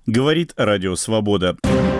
Говорит Радио Свобода.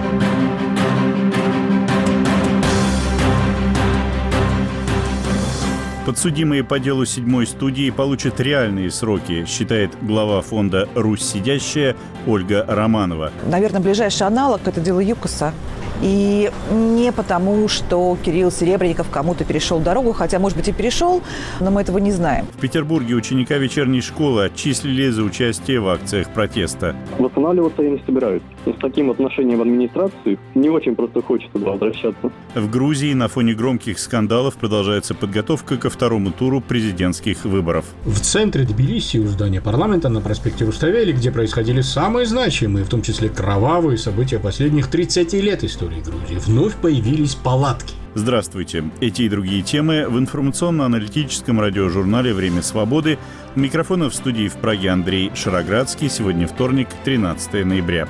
Подсудимые по делу 7-й студии получат реальные сроки, считает глава фонда «Русь сидящая» Ольга Романова. Наверное, ближайший аналог – это дело ЮКОСа. И не потому, что Кирилл Серебренников кому-то перешел дорогу, хотя, может быть, и перешел, но мы этого не знаем. В Петербурге ученика вечерней школы отчислили за участие в акциях протеста. Восстанавливаться я не собираюсь. С таким отношением в администрации не очень просто хочется возвращаться. В Грузии на фоне громких скандалов продолжается подготовка ко второму туру президентских выборов. В центре Тбилиси, у здания парламента на проспекте Руставели, где происходили самые значимые, в том числе кровавые события последних 30 лет истории Грузии, вновь появились палатки. Здравствуйте. Эти и другие темы в информационно-аналитическом радиожурнале «Время свободы». У микрофона в студии в Праге Андрей Шароградский. Сегодня вторник, 13 ноября.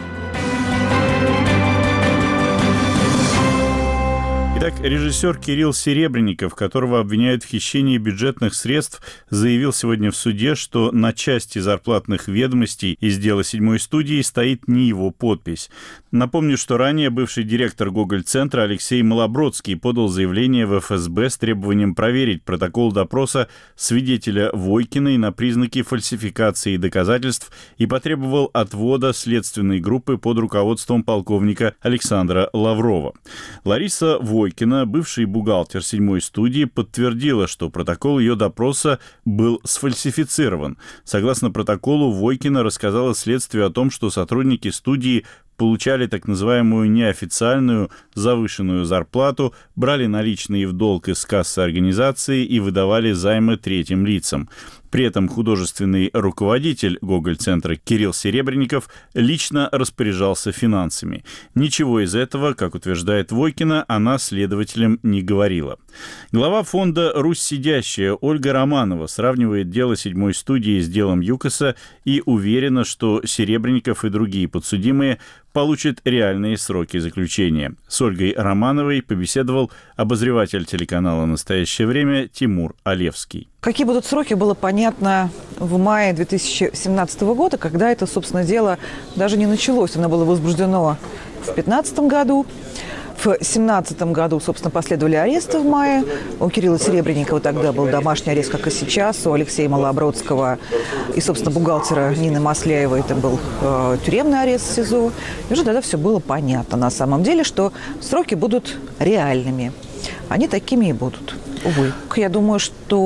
Итак, режиссер Кирилл Серебренников, которого обвиняют в хищении бюджетных средств, заявил сегодня в суде, что на части зарплатных ведомостей из дела 7-й студии стоит не его подпись. Напомню, что ранее бывший директор Гоголь-центра Алексей Малобродский подал заявление в ФСБ с требованием проверить протокол допроса свидетеля Войкиной на признаки фальсификации доказательств и потребовал отвода следственной группы под руководством полковника Александра Лаврова. Лариса Войкина, бывший бухгалтер 7-й студии, подтвердила, что протокол ее допроса был сфальсифицирован. Согласно протоколу, Войкина рассказала следствию о том, что сотрудники студии получали так называемую неофициальную завышенную зарплату, брали наличные в долг из кассы организации и выдавали займы третьим лицам. При этом художественный руководитель Гоголь-центра Кирилл Серебренников лично распоряжался финансами. Ничего из этого, как утверждает Войкина, она следователям не говорила. Глава фонда «Русь сидящая» Ольга Романова сравнивает дело 7-й студии с делом ЮКОСа и уверена, что Серебренников и другие подсудимые получат реальные сроки заключения. С Ольгой Романовой побеседовал обозреватель телеканала «Настоящее время» Тимур Алевский. Какие будут сроки, было понятно в мае 2017 года, когда это, собственно, дело даже не началось. Оно было возбуждено в 2015 году. В 2017 году, собственно, последовали аресты в мае. У Кирилла Серебренникова тогда был домашний арест, как и сейчас. У Алексея Малобродского и, собственно, бухгалтера Нины Масляевой это был тюремный арест в СИЗО. И уже тогда все было понятно на самом деле, что сроки будут реальными. Они такими и будут, увы. Я думаю,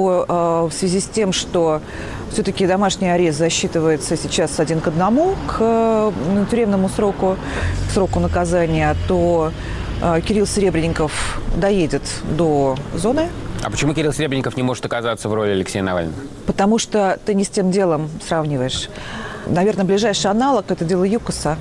что в связи с тем, что все-таки домашний арест засчитывается сейчас 1 к 1 к тюремному сроку, к сроку наказания, то Кирилл Серебренников доедет до зоны. А почему Кирилл Серебренников не может оказаться в роли Алексея Навального? Потому что ты не с тем делом сравниваешь. Наверное, ближайший аналог – это дело ЮКОСа.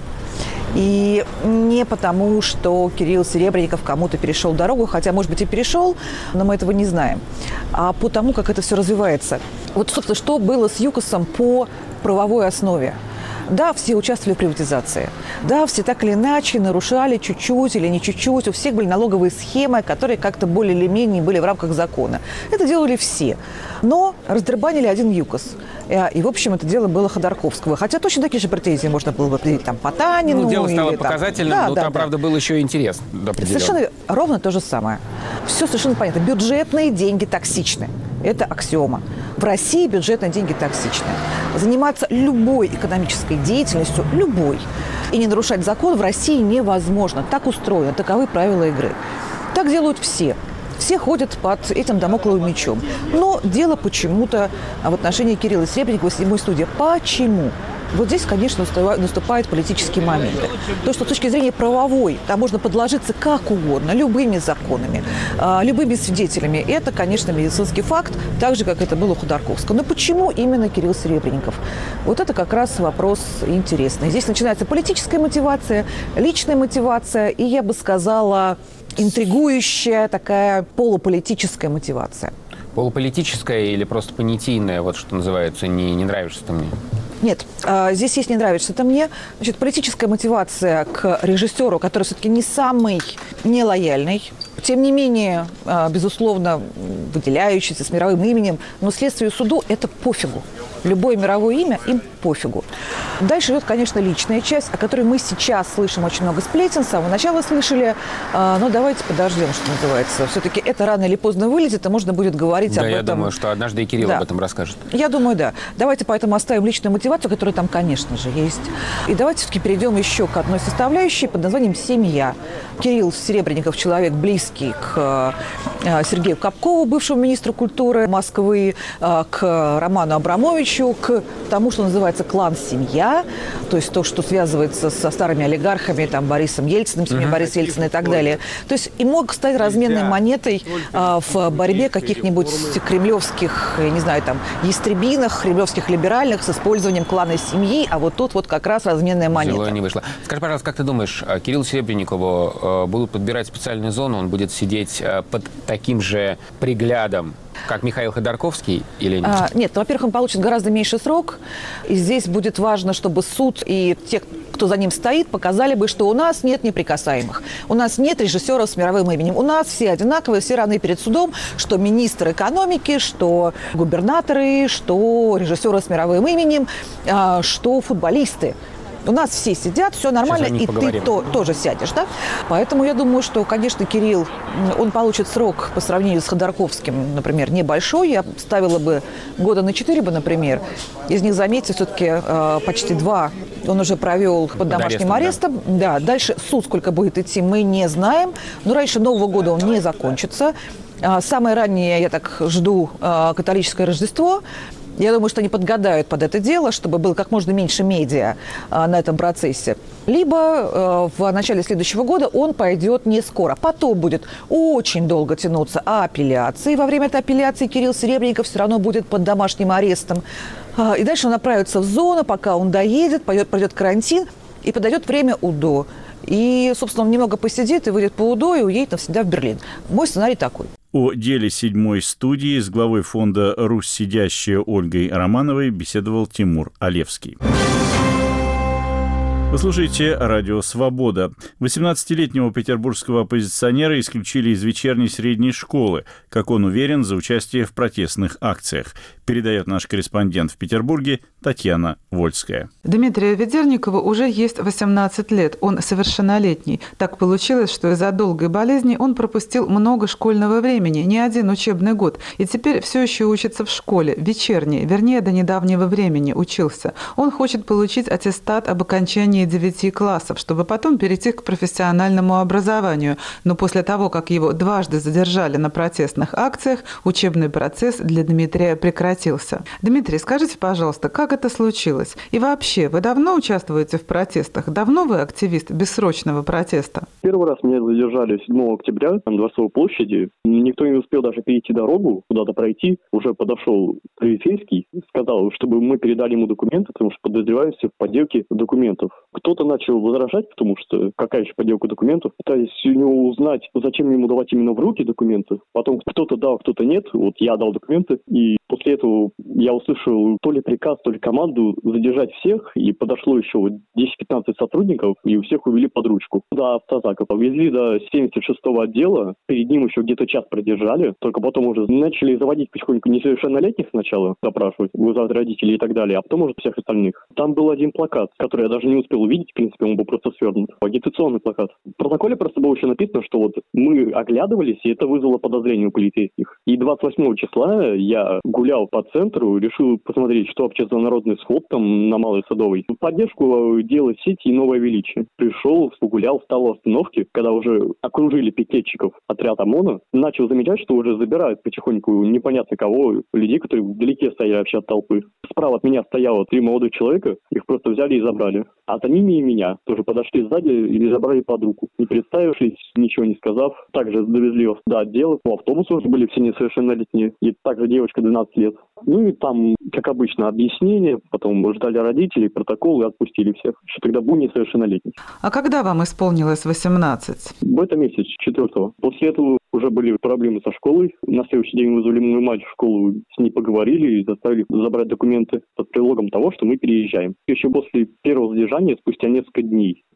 И не потому, что Кирилл Серебренников кому-то перешел дорогу, хотя, может быть, и перешел, но мы этого не знаем, а по тому, как это все развивается. Вот, собственно, что было с ЮКОСом по правовой основе. Да, все участвовали в приватизации. Да, все так или иначе нарушали чуть-чуть или не чуть-чуть. У всех были налоговые схемы, которые как-то более или менее были в рамках закона. Это делали все. Но раздербанили один ЮКОС. И, в общем, это дело было Ходорковского. Хотя точно такие же претензии можно было бы определить там, по Танину. Дело стало или, показательным, там, но там, правда, был еще интерес. Совершенно ровно то же самое. Все совершенно понятно. Бюджетные деньги токсичны. Это аксиома. В России бюджетные деньги токсичны. Заниматься любой экономической деятельностью, любой, и не нарушать закон в России невозможно. Так устроено, таковы правила игры. Так делают все. Все ходят под этим дамокловым мечом. Но дело почему-то в отношении Кирилла Серебренникова с 7-й студии. Почему? Вот здесь, конечно, наступают политические моменты. То, что с точки зрения правовой, там можно подложиться как угодно, любыми законами, любыми свидетелями. Это, конечно, медицинский факт, так же, как это было у Ходорковского. Но почему именно Кирилл Серебренников? Вот это как раз вопрос интересный. Здесь начинается политическая мотивация, личная мотивация, и, я бы сказала, интригующая такая полуполитическая мотивация. Полуполитическая или просто понятийная, вот что называется, не нравишься ты мне? Нет, здесь есть «не нравится это мне». Значит, политическая мотивация к режиссеру, который все-таки не самый нелояльный, тем не менее, безусловно, выделяющийся с мировым именем, но следствию суду это пофигу. Любое мировое имя им пофигу. Дальше идет, конечно, личная часть, о которой мы сейчас слышим очень много сплетен, с самого начала слышали, но давайте подождем, что называется. Все-таки это рано или поздно вылезет, и можно будет говорить об этом. Да, я думаю, что однажды и Кирилл об этом расскажет. Я думаю, да. Давайте поэтому оставим личную мотивацию, которая там, конечно же, есть. И давайте все-таки перейдем еще к одной составляющей под названием «семья». Кирилл Серебренников – человек близкий к Сергею Капкову, бывшему министру культуры Москвы, к Роману Абрамовичу, к тому, что называется клан-семья, то есть то, что связывается со старыми олигархами, там, Борисом Ельциным, семьей Бориса Ельцина и так далее. То есть и мог стать разменной монетой в борьбе каких-нибудь кремлевских, я не знаю, там, ястребинах, кремлевских либеральных с использованием клана семьи, а вот тут вот как раз разменная монета. Взяло и не вышло. Скажи, пожалуйста, как ты думаешь, Кириллу Серебренникову будут подбирать специальную зону, он будет сидеть под таким же приглядом, как Михаил Ходорковский, или нет? Нет, во-первых, он получит гораздо меньший срок. И здесь будет важно, чтобы суд и те, кто за ним стоит, показали бы, что у нас нет неприкасаемых. У нас нет режиссеров с мировым именем. У нас все одинаковые, все равны перед судом, что министр экономики, что губернаторы, что режиссеры с мировым именем, что футболисты. У нас все сидят, все нормально, и ты тоже сядешь, да? Поэтому я думаю, что, конечно, Кирилл, он получит срок по сравнению с Ходорковским, например, небольшой. Я ставила бы года на 4, например. Из них, заметьте, все-таки почти 2 он уже провел под домашним арестом. Да. Дальше суд сколько будет идти, мы не знаем. Но раньше Нового года он не закончится. Самое раннее, я так жду, католическое Рождество. Я думаю, что они подгадают под это дело, чтобы было как можно меньше медиа на этом процессе. Либо в начале следующего года он пойдет не скоро. Потом будет очень долго тянуться апелляции. Во время этой апелляции Кирилл Серебренников все равно будет под домашним арестом. И дальше он направится в зону, пока он доедет, пройдет карантин и подойдет время УДО. И, собственно, он немного посидит и выйдет по УДО и уедет навсегда в Берлин. Мой сценарий такой. О деле седьмой студии с главой фонда «Русь сидящая» Ольгой Романовой беседовал Тимур Алевский. Вы слушаете «Радио Свобода». 18-летнего петербургского оппозиционера исключили из вечерней средней школы, как он уверен, за участие в протестных акциях. Передает наш корреспондент в Петербурге Татьяна Вольская. Дмитрию Ведерникову уже есть 18 лет. Он совершеннолетний. Так получилось, что из-за долгой болезни он пропустил много школьного времени, не один учебный год. И теперь все еще учится в школе, вечерней, вернее, до недавнего времени учился. Он хочет получить аттестат об окончании 9 классов, чтобы потом перейти к профессиональному образованию. Но после того, как его дважды задержали на протестных акциях, учебный процесс для Дмитрия прекратился. Дмитрий, скажите, пожалуйста, как это случилось? И вообще, вы давно участвуете в протестах? Давно вы активист бессрочного протеста? Первый раз меня задержали 7 октября на Дворцовой площади. Никто не успел даже перейти дорогу, куда-то пройти. Уже подошел полицейский, сказал, чтобы мы передали ему документы, потому что подозреваемся в подделке документов. Кто-то начал возражать, потому что какая еще подделка документов. Пытались у него узнать, зачем ему давать именно в руки документы. Потом кто-то дал, кто-то нет. Вот я дал документы. И после этого я услышал то ли приказ, то ли команду задержать всех. И подошло еще 10-15 сотрудников, и у всех увели под ручку. До автозака повезли до 76-го отдела. Перед ним еще где-то час продержали. Только потом уже начали заводить потихоньку несовершеннолетних сначала, допрашивать, вызывать родителей и так далее, а потом уже всех остальных. Там был один плакат, который я даже не успел увидеть, в принципе, он был просто свернут. Агитационный плакат. В протоколе просто было еще написано, что вот мы оглядывались, и это вызвало подозрение у полицейских. И 28 числа я гулял по центру, решил посмотреть, что общественнародный сход там на Малой Садовой. В поддержку дела сети и Новое Величие. Пришел, погулял, встал у остановки, когда уже окружили пикетчиков отряд ОМОНа. Начал замечать, что уже забирают потихоньку непонятно кого, людей, которые вдалеке стояли вообще от толпы. Справа от меня стояло 3 молодых человека, их просто взяли и забрали. А за ними и меня тоже подошли сзади и забрали под руку. Не представившись, ничего не сказав, также довезли до отдела. У автобуса уже были все несовершеннолетние. И также девочка 12 лет. Ну и там, как обычно, объяснение, потом ждали родителей, протокол и отпустили всех. Что тогда был несовершеннолетний. А когда вам исполнилось 18? В этом месяце, 4-го. После этого уже были проблемы со школой. На следующий день вызвали мою мать в школу, с ней поговорили и заставили забрать документы под предлогом того, что мы переезжаем. Еще после первого задержания, спустя несколько дней,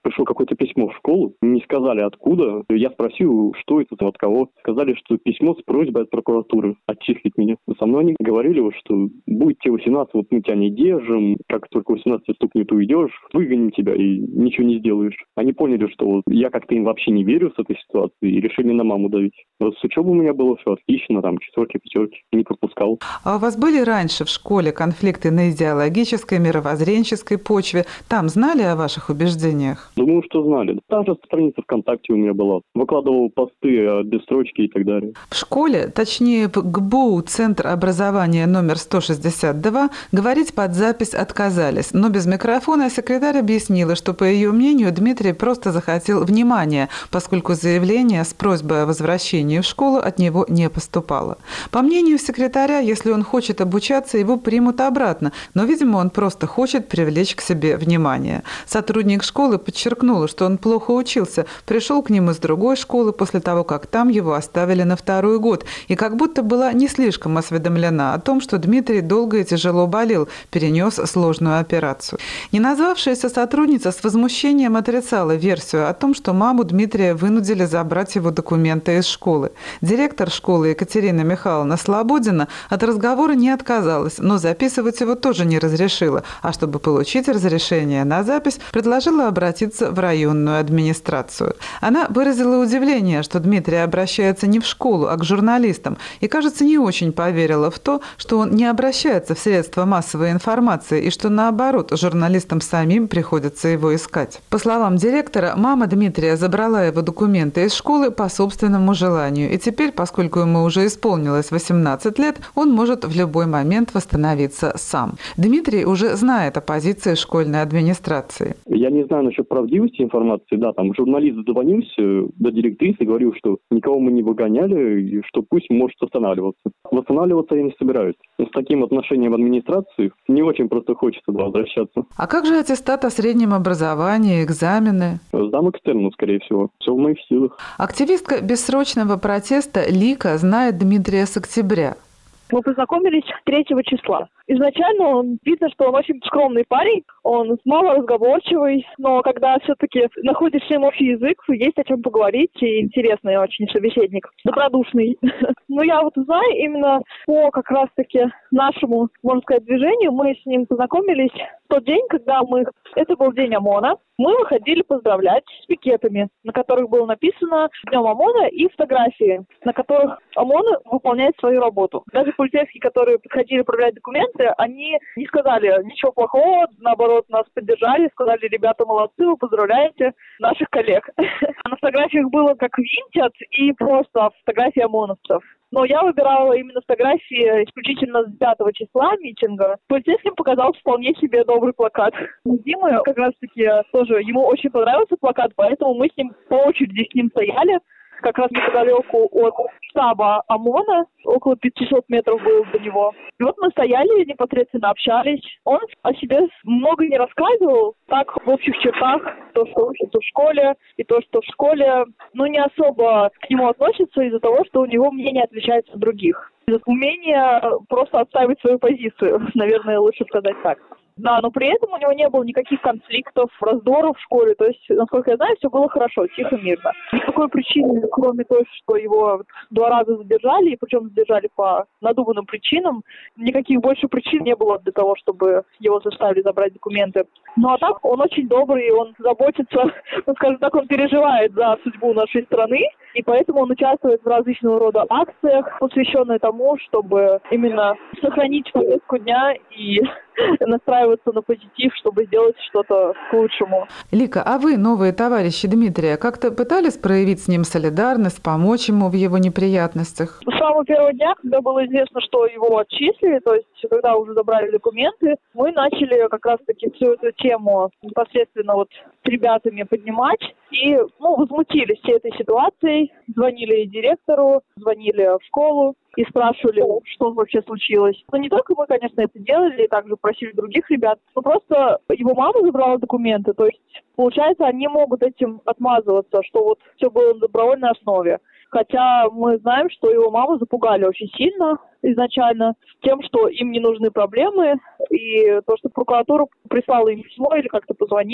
пришло какое-то письмо в школу, не сказали откуда. Я спросил, что это, от кого. Сказали, что письмо с просьбой от прокуратуры отчислить меня. Со мной они говорили, что будет тебе 18, вот мы тебя не держим, как только 18 стукнет, уйдешь, выгоним тебя и ничего не сделаешь. Они поняли, что вот я как-то им вообще не верю с этой ситуации и решили на маму давить. Вот с учебой у меня было все отлично, там 4, 5, не пропускал. А у вас были раньше в школе конфликты на идеологической, мировоззренческой почве? Там знали о ваших убеждениях? Думаю, что знали. Та же страница ВКонтакте у меня была. Выкладывал посты без строчки и так далее. В школе, точнее в ГБУ, Центр образования номер 162, говорить под запись отказались. Но без микрофона секретарь объяснила, что, по ее мнению, Дмитрий просто захотел внимания, поскольку заявление с просьбой о возвращении в школу от него не поступало. По мнению секретаря, если он хочет обучаться, его примут обратно, но, видимо, он просто хочет привлечь к себе внимание. Сотрудник школы подчеркнула, что он плохо учился, пришел к ним из другой школы после того, как там его оставили на 2-й год, и как будто была не слишком осведомлена о том, что Дмитрий долго и тяжело болел, перенес сложную операцию. Не назвавшаяся сотрудница с возмущением отрицала версию о том, что маму Дмитрия вынудили забрать его документы из школы. Директор школы Екатерина Михайловна Слободина от разговора не отказалась, но записывать его тоже не разрешила, а чтобы получить разрешение на запись, предложила обратиться в районную администрацию. Она выразила удивление, что Дмитрий обращается не в школу, а к журналистам, и, кажется, не очень поверила в то, что он не обращается в средства массовой информации и что, наоборот, журналистам самим приходится его искать. По словам директора, мама Дмитрия забрала его документы из школы по собственному желанию, и теперь, поскольку ему уже исполнилось 18 лет, он может в любой момент восстановиться сам. Дмитрий уже знает о позиции школьной администрации. Я не знаю насчет правдивости информации. Да, там журналист дозвонился до директрисы и говорил, что никого мы не выгоняли, и что пусть может восстанавливаться. Восстанавливаться я не собираюсь. С таким отношением администрации не очень просто хочется возвращаться. А как же аттестат о среднем образовании, экзамены? Сдам экстерну, скорее всего. Все в моих силах. Активистка бессрочного протеста Лика знает Дмитрия с октября. Мы познакомились 3 числа. Изначально видно, что он очень скромный парень, он малоразговорчивый, но когда все-таки находишь с ним общий язык, есть о чем поговорить, и интересный очень собеседник, добродушный. Но я вот знаю, именно по как раз-таки нашему, можно сказать, движению, мы с ним познакомились в тот день, когда это был день ОМОНа, мы выходили поздравлять с пикетами, на которых было написано «Днем ОМОНа» и фотографии, на которых ОМОН выполняет свою работу. Даже полицейские, которые подходили проверять документы, они не сказали ничего плохого, наоборот, нас поддержали, сказали: ребята, молодцы, вы поздравляете наших коллег. На фотографиях было как винтят и просто фотографии ОМОНовцев. Но я выбирала именно фотографии исключительно с 5 числа митинга. Полицейским показался вполне себе добрый плакат. Дима как раз-таки тоже, ему очень понравился плакат, поэтому мы с ним по очереди с ним стояли. Как раз неподалеку от штаба ОМОНа, около 500 метров было до него. И вот мы стояли, непосредственно общались. Он о себе много не рассказывал, так в общих чертах, то, что учится в школе, и то, что в школе, не особо к нему относятся из-за того, что у него мнение отличается от других. Из-за умения просто отстаивать свою позицию, наверное, лучше сказать так. Да, но при этом у него не было никаких конфликтов, раздоров в школе. То есть, насколько я знаю, все было хорошо, тихо, мирно. Никакой причины, кроме того, что его 2 раза задержали, и причем задержали по надуманным причинам, никаких больше причин не было для того, чтобы его заставили забрать документы. Ну а так, он очень добрый, он заботится, скажем так, он переживает за судьбу нашей страны, и поэтому он участвует в различного рода акциях, посвященных тому, чтобы именно сохранить повестку дня и настраиваться на позитив, чтобы сделать что-то к лучшему. Лика, а вы, новые товарищи Дмитрия, как-то пытались проявить с ним солидарность, помочь ему в его неприятностях? С самого первого дня, когда было известно, что его отчислили, то есть когда уже забрали документы, мы начали как раз-таки всю эту тему непосредственно с ребятами поднимать и возмутились всей этой ситуацией. Звонили директору, звонили в школу и спрашивали, что вообще случилось. Но не только мы, конечно, это делали, и также просили других ребят, но просто его мама забрала документы, то есть, получается, они могут этим отмазываться, что все было на добровольной основе. Хотя мы знаем, что его маму запугали очень сильно изначально тем, что им не нужны проблемы, и то, что прокуратура прислала им письмо или как-то позвонила,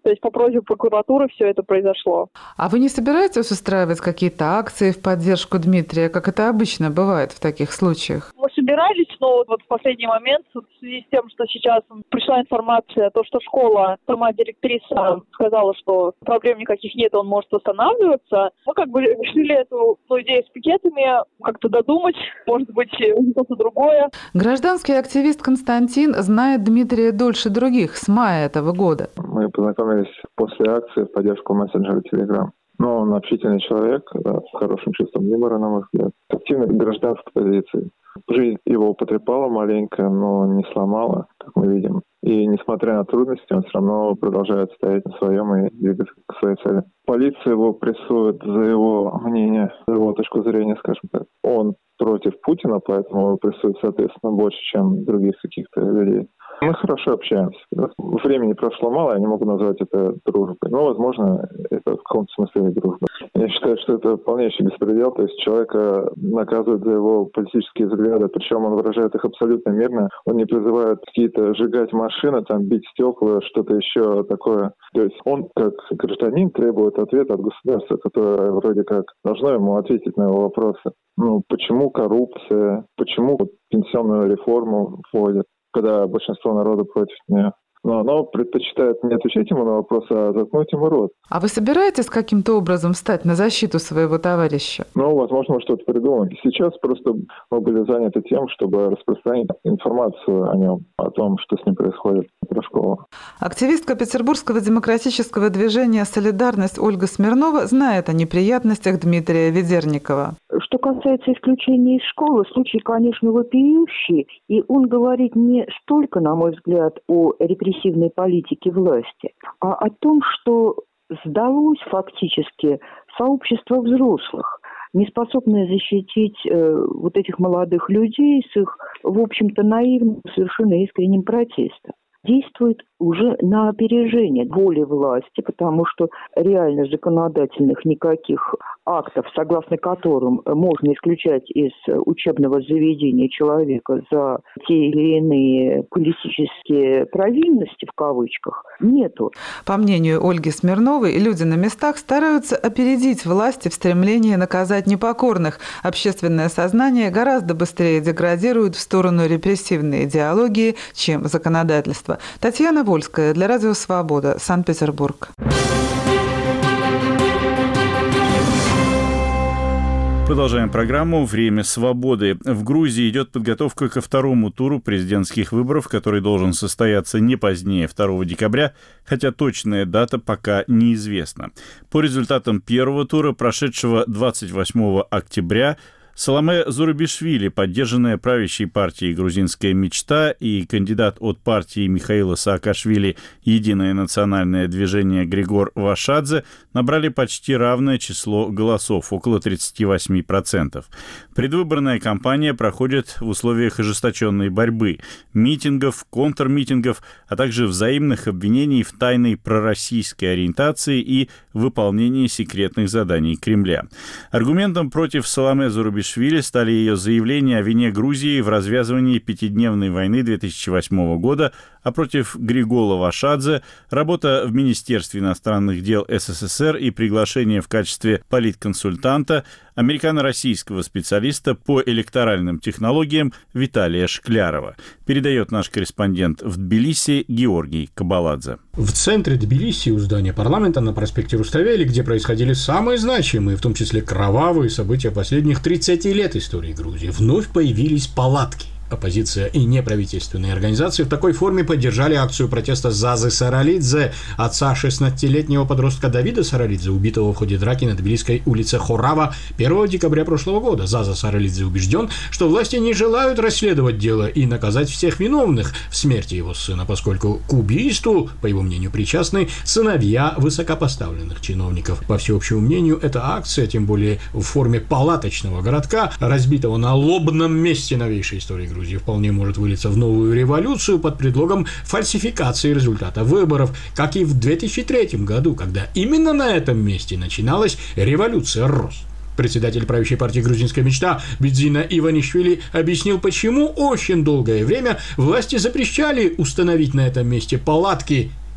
То есть по просьбе прокуратуры все это произошло. А вы не собираетесь устраивать какие-то акции в поддержку Дмитрия, как это обычно бывает в таких случаях? Мы собирались, но вот в последний момент, в связи с тем, что сейчас пришла информация, то, что школа, сама директриса сказала, что проблем никаких нет, он может восстанавливаться, мы как бы решили эту идею с пикетами как-то додумать, может быть, что-то другое. Гражданский активист Константин знает Дмитрия дольше других, с мая этого года. Мы познакомились после акции в поддержку мессенджера Telegram. Но он общительный человек, да, с хорошим чувством юмора, на мой взгляд, с активной гражданской позицией. Жизнь его потрепала маленько, но не сломала, как мы видим. И несмотря на трудности, он все равно продолжает стоять на своем и двигаться к своей цели. Полиция его прессует за его мнение, за его точку зрения, скажем так. Он против Путина, поэтому его прессует, соответственно, больше, чем других каких-то людей. Мы хорошо общаемся. Времени прошло мало, я не могу назвать это дружбой. Но, возможно, это в каком-то смысле дружба. Я считаю, что это полнейший беспредел. То есть человека наказывают за его политические взгляды, причем он выражает их абсолютно мирно. Он не призывает какие-то сжигать машины, там, бить стекла, что-то еще такое. То есть он, как гражданин, требует ответа от государства, которое вроде как должно ему ответить на его вопросы. Почему коррупция? Почему пенсионную реформу вводят, когда большинство народа против нее? Но оно предпочитает не отвечать ему на вопросы, а заткнуть ему рот. А вы собираетесь каким-то образом встать на защиту своего товарища? Возможно, мы что-то придумаем. Сейчас просто мы были заняты тем, чтобы распространить информацию о нем, о том, что с ним происходит про школу. Активистка Петербургского демократического движения «Солидарность» Ольга Смирнова знает о неприятностях Дмитрия Ведерникова. Что касается исключения из школы, случай, конечно, вопиющий, и он говорит не столько, на мой взгляд, о репрессивной политике власти, а о том, что сдалось фактически сообщество взрослых, не способное защитить вот этих молодых людей с их, в общем-то, наивным, совершенно искренним протестом. Действует уже на опережение воли власти, потому что реально законодательных никаких актов, согласно которым можно исключать из учебного заведения человека за те или иные политические провинности, в кавычках, нету. По мнению Ольги Смирновой, люди на местах стараются опередить власти в стремлении наказать непокорных. Общественное сознание гораздо быстрее деградирует в сторону репрессивной идеологии, чем законодательство. Татьяна Вольская для Радио Свобода, Санкт-Петербург. Продолжаем программу «Время свободы». В Грузии идет подготовка ко второму туру президентских выборов, который должен состояться не позднее 2 декабря, хотя точная дата пока неизвестна. По результатам первого тура, прошедшего 28 октября, Саломе Зурабишвили, поддержанная правящей партией «Грузинская мечта», и кандидат от партии Михаила Саакашвили «Единое национальное движение» Григор Вашадзе набрали почти равное число голосов, около 38%. Предвыборная кампания проходит в условиях ожесточенной борьбы, митингов, контрмитингов, а также взаимных обвинений в тайной пророссийской ориентации и выполнении секретных заданий Кремля. Аргументом против Саломе Зурабишвили стали ее заявления о вине Грузии в развязывании пятидневной войны 2008 года, а против Григола Вашадзе работа в Министерстве иностранных дел СССР и приглашение в качестве политконсультанта американо-российского специалиста по электоральным технологиям Виталия Шклярова. Передает наш корреспондент в Тбилиси Георгий Кабаладзе. В центре Тбилиси, у здания парламента на проспекте Руставели, где происходили самые значимые, в том числе кровавые события последних 30 лет истории Грузии, вновь появились палатки. Оппозиция и неправительственные организации в такой форме поддержали акцию протеста Зазы Саралидзе, отца 16-летнего подростка Давида Саралидзе, убитого в ходе драки на Тбилисской улице Хорава 1 декабря прошлого года. Заза Саралидзе убежден, что власти не желают расследовать дело и наказать всех виновных в смерти его сына, поскольку к убийству, по его мнению, причастны сыновья высокопоставленных чиновников. По всеобщему мнению, эта акция, тем более в форме палаточного городка, разбитого на лобном месте новейшей истории Грузии, вполне может вылиться в новую революцию под предлогом фальсификации результата выборов, как и в 2003 году, когда именно на этом месте начиналась революция РОС. Председатель правящей партии «Грузинская мечта» Бидзина Иванишвили объяснил, почему очень долгое время власти запрещали установить на этом месте палатки.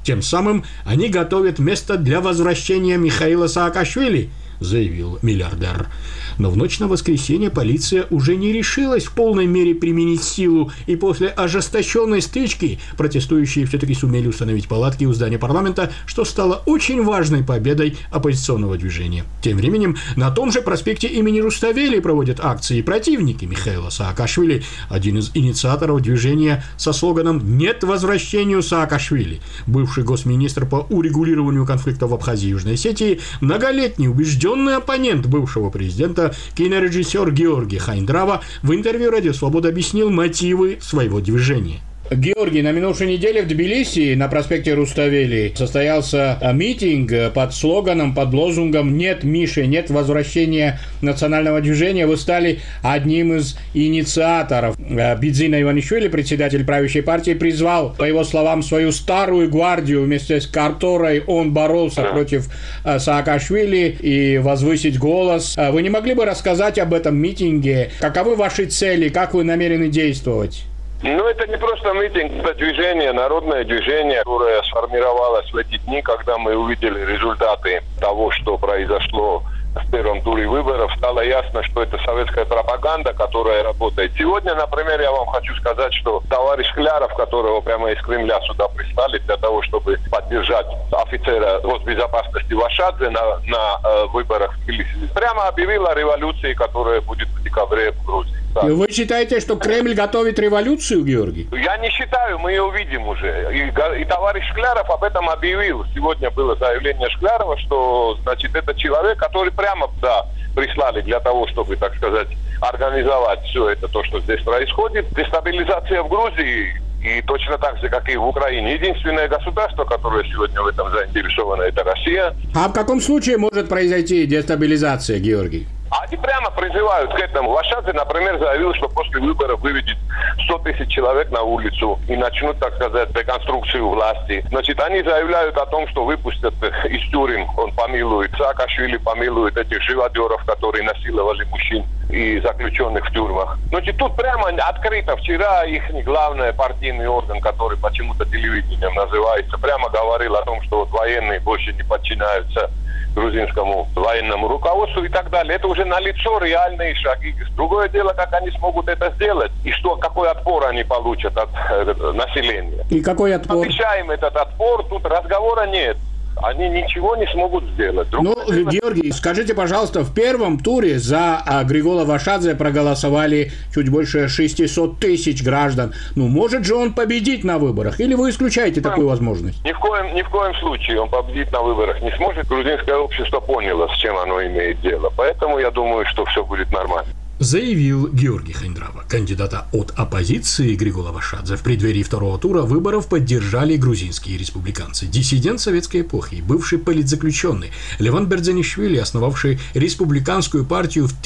Тем самым они готовят место для возвращения Михаила Саакашвили, заявил миллиардер. Но в ночь на воскресенье полиция уже не решилась в полной мере применить силу, и после ожесточенной стычки протестующие все-таки сумели установить палатки у здания парламента, что стало очень важной победой оппозиционного движения. Тем временем на том же проспекте имени Руставели проводят акции противники Михаила Саакашвили. Один из инициаторов движения со слоганом «Нет возвращению Саакашвили». Бывший госминистр по урегулированию конфликта в Абхазии и Южной Осетии, многолетний убежденный оппонент бывшего президента, кинорежиссер Георгий Хайндрава, в интервью «Радио Свобода» объяснил мотивы своего движения. Георгий, на минувшей неделе в Тбилиси на проспекте Руставели состоялся митинг под слоганом, под лозунгом «Нет Миши, нет возвращения национального движения». Вы стали одним из инициаторов. Бидзина Иванишвили, председатель правящей партии, призвал, по его словам, свою старую гвардию, вместе с которой он боролся против Саакашвили, и возвысить голос. Вы не могли бы рассказать об этом митинге? Каковы ваши цели? Как вы намерены действовать? Ну, это не просто митинг, это движение, народное движение, которое сформировалось в эти дни, когда мы увидели результаты того, что произошло в первом туре выборов. Стало ясно, что это советская пропаганда, которая работает. Сегодня, например, я вам хочу сказать, что товарищ Кляров, которого прямо из Кремля сюда прислали для того, чтобы поддержать офицера госбезопасности Вашадзе на выборах в Тбилиси, прямо объявил о революции, которая будет в декабре в Грузии. Вы считаете, что Кремль готовит революцию, Георгий? Я не считаю, мы ее увидим уже. И товарищ Шкляров об этом объявил. Сегодня было заявление Шклярова, что, значит, это человек, который прямо прислали для того, чтобы, так сказать, организовать все это, то, что здесь происходит. Дестабилизация в Грузии, и точно так же, как и в Украине. Единственное государство, которое сегодня в этом заинтересовано, это Россия. А в каком случае может произойти дестабилизация, Георгий? Они прямо призывают к этому. Вашадзе, например, заявил, что после выборов выведет 100 тысяч человек на улицу и начнут, так сказать, реконструкцию власти. Значит, они заявляют о том, что выпустят из тюрем, он помилует, Саакашвили помилует этих живодеров, которые насиловали мужчин и заключенных в тюрьмах. Значит, тут прямо открыто вчера их главный партийный орган, который почему-то телевидением называется, прямо говорил о том, что вот военные больше не подчиняются грузинскому военному руководству и так далее. Это уже налицо реальные шаги. Другое дело, как они смогут это сделать и какой отпор они получат от населения. И какой отпор? Обещаем этот отпор, тут разговора нет. Они ничего не смогут сделать. Георгий, скажите, пожалуйста, в первом туре за Григола Вашадзе проголосовали чуть больше 600 тысяч граждан. Ну, может же он победить на выборах? Или вы исключаете такую возможность? Ни в коем случае он победить на выборах не сможет. Грузинское общество поняло, с чем оно имеет дело. Поэтому я думаю, что все будет нормально. Заявил Георгий Хайндрава. Кандидата от оппозиции Григола Вашадзе в преддверии второго тура выборов поддержали грузинские республиканцы. Диссидент советской эпохи, бывший политзаключенный Леван Бердзанишвили, основавший республиканскую партию в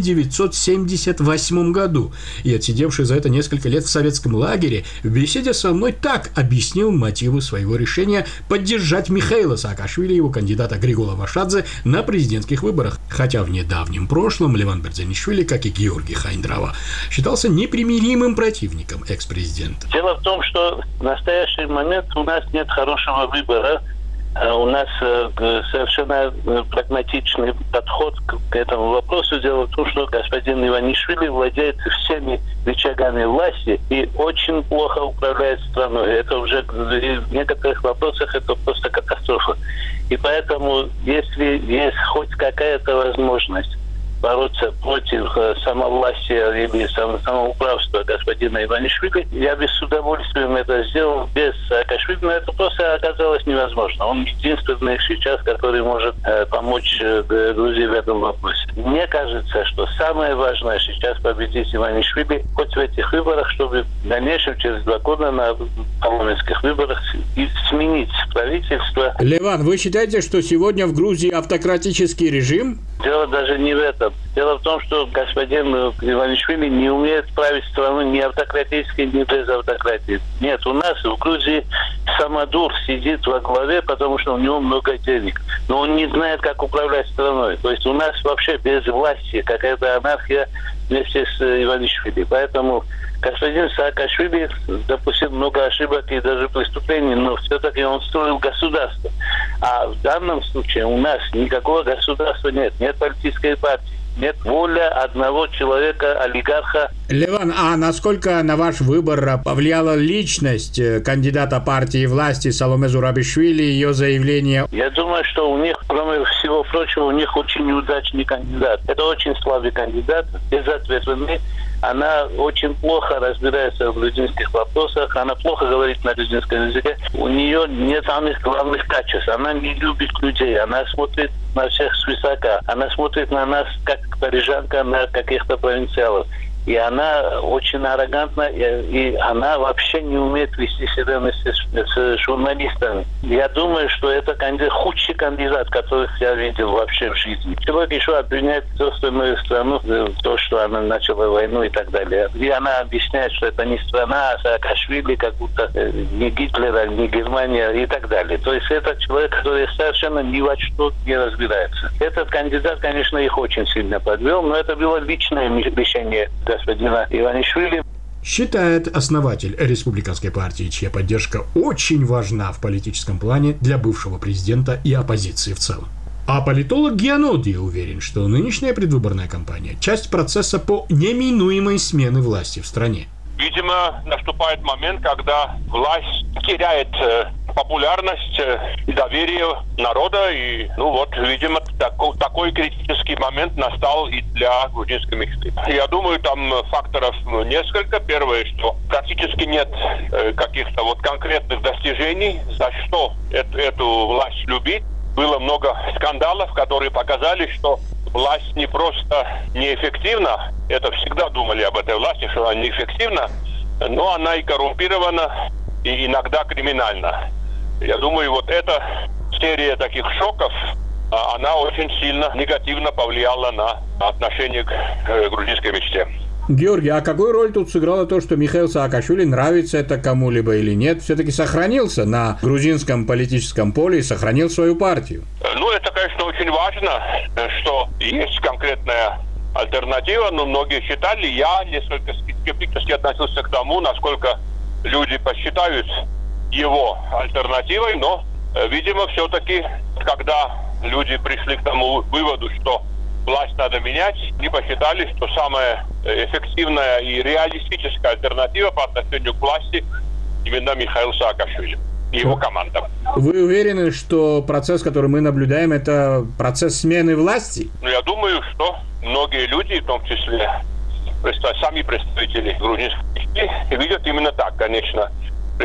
1978 году и отсидевший за это несколько лет в советском лагере, в беседе со мной так объяснил мотивы своего решения поддержать Михаила Саакашвили, его кандидата Григола Вашадзе, на президентских выборах. Хотя в недавнем прошлом Леван Бердзанишвили, как и Георгий Хайндрава, считался непримиримым противником экс-президента. Дело в том, что в настоящий момент у нас нет хорошего выбора. У нас совершенно прагматичный подход к этому вопросу. Дело в том, что господин Иванишвили владеет всеми рычагами власти и очень плохо управляет страной. Это уже в некоторых вопросах это просто катастрофа. И поэтому, если есть хоть какая-то возможность бороться против самовластия или самоуправства господина Иванишвили, я бы с удовольствием это сделал без Саакашвили, но это просто оказалось невозможно. Он единственный сейчас, который может помочь Грузии в этом вопросе. Мне кажется, что самое важное сейчас победить Иванишвили хоть в этих выборах, чтобы в дальнейшем, через 2 года на парламентских выборах сменить правительство. Леван, вы считаете, что сегодня в Грузии автократический режим? Дело даже не в этом. Дело в том, что господин Иванишвили не умеет править страну ни автократически, ни без автократии. Нет, у нас в Грузии самодур сидит во главе, потому что у него много денег. Но он не знает, как управлять страной. То есть у нас вообще без власти какая-то анархия вместе с Иванишвили. Поэтому Господин Саакашвили допустил много ошибок и даже преступлений, но все-таки он строил государство. А в данном случае у нас никакого государства нет. Нет политической партии. Нет воли одного человека, олигарха. Леван, а насколько на ваш выбор повлияла личность кандидата партии власти Саломе Зурабишвили и ее заявление? Я думаю, что у них, кроме всего прочего, у них очень неудачный кандидат. Это очень слабый кандидат, безответственный. Она очень плохо разбирается в грузинских вопросах, она плохо говорит на грузинском языке. У нее нет самых главных качеств. Она не любит людей, она смотрит на всех свысока. Она смотрит на нас, как парижанка, на каких-то провинциалов. И она очень аррогантна, и она вообще не умеет вести себя вместе с журналистами. Я думаю, что это худший кандидат, которых я видел вообще в жизни. Человек еще обвиняет собственную страну, то, что она начала войну и так далее. И она объясняет, что это не страна, а Саакашвили, как будто не Гитлера, не Германия и так далее. То есть это человек, который совершенно ни во что не разбирается. Этот кандидат, конечно, их очень сильно подвел, но это было личное решение господина Иванишвили. Считает основатель республиканской партии, чья поддержка очень важна в политическом плане для бывшего президента и оппозиции в целом. А политолог Гианодия уверен, что нынешняя предвыборная кампания – часть процесса по неминуемой смене власти в стране. Видимо, наступает момент, когда власть теряет популярность и доверие народа. И, видимо, такой критический момент настал и для грузинской мечты. Я думаю, там факторов несколько. Первое, что практически нет каких-то конкретных достижений, за что эту власть любить. Было много скандалов, которые показали, что власть не просто неэффективна, это всегда думали об этой власти, что она неэффективна, но она и коррумпирована, и иногда криминальна. Я думаю, эта серия таких шоков, она очень сильно негативно повлияла на отношение к грузинской мечте. Георгий, а какую роль тут сыграло то, что Михаил Саакашвили, нравится это кому-либо или нет, все-таки сохранился на грузинском политическом поле и сохранил свою партию? Это, конечно, очень важно, что есть конкретная альтернатива, но многие считали, я несколько скептически относился к тому, насколько люди посчитают его альтернативой, но, видимо, все-таки, когда люди пришли к тому выводу, что власть надо менять, они посчитали, что самая эффективная и реалистическая альтернатива по отношению к власти именно Михаил Саакашвили и его команда. Вы уверены, что процесс, который мы наблюдаем, это процесс смены власти? Я думаю, что многие люди, в том числе сами представители грузинской власти, видят именно так, конечно.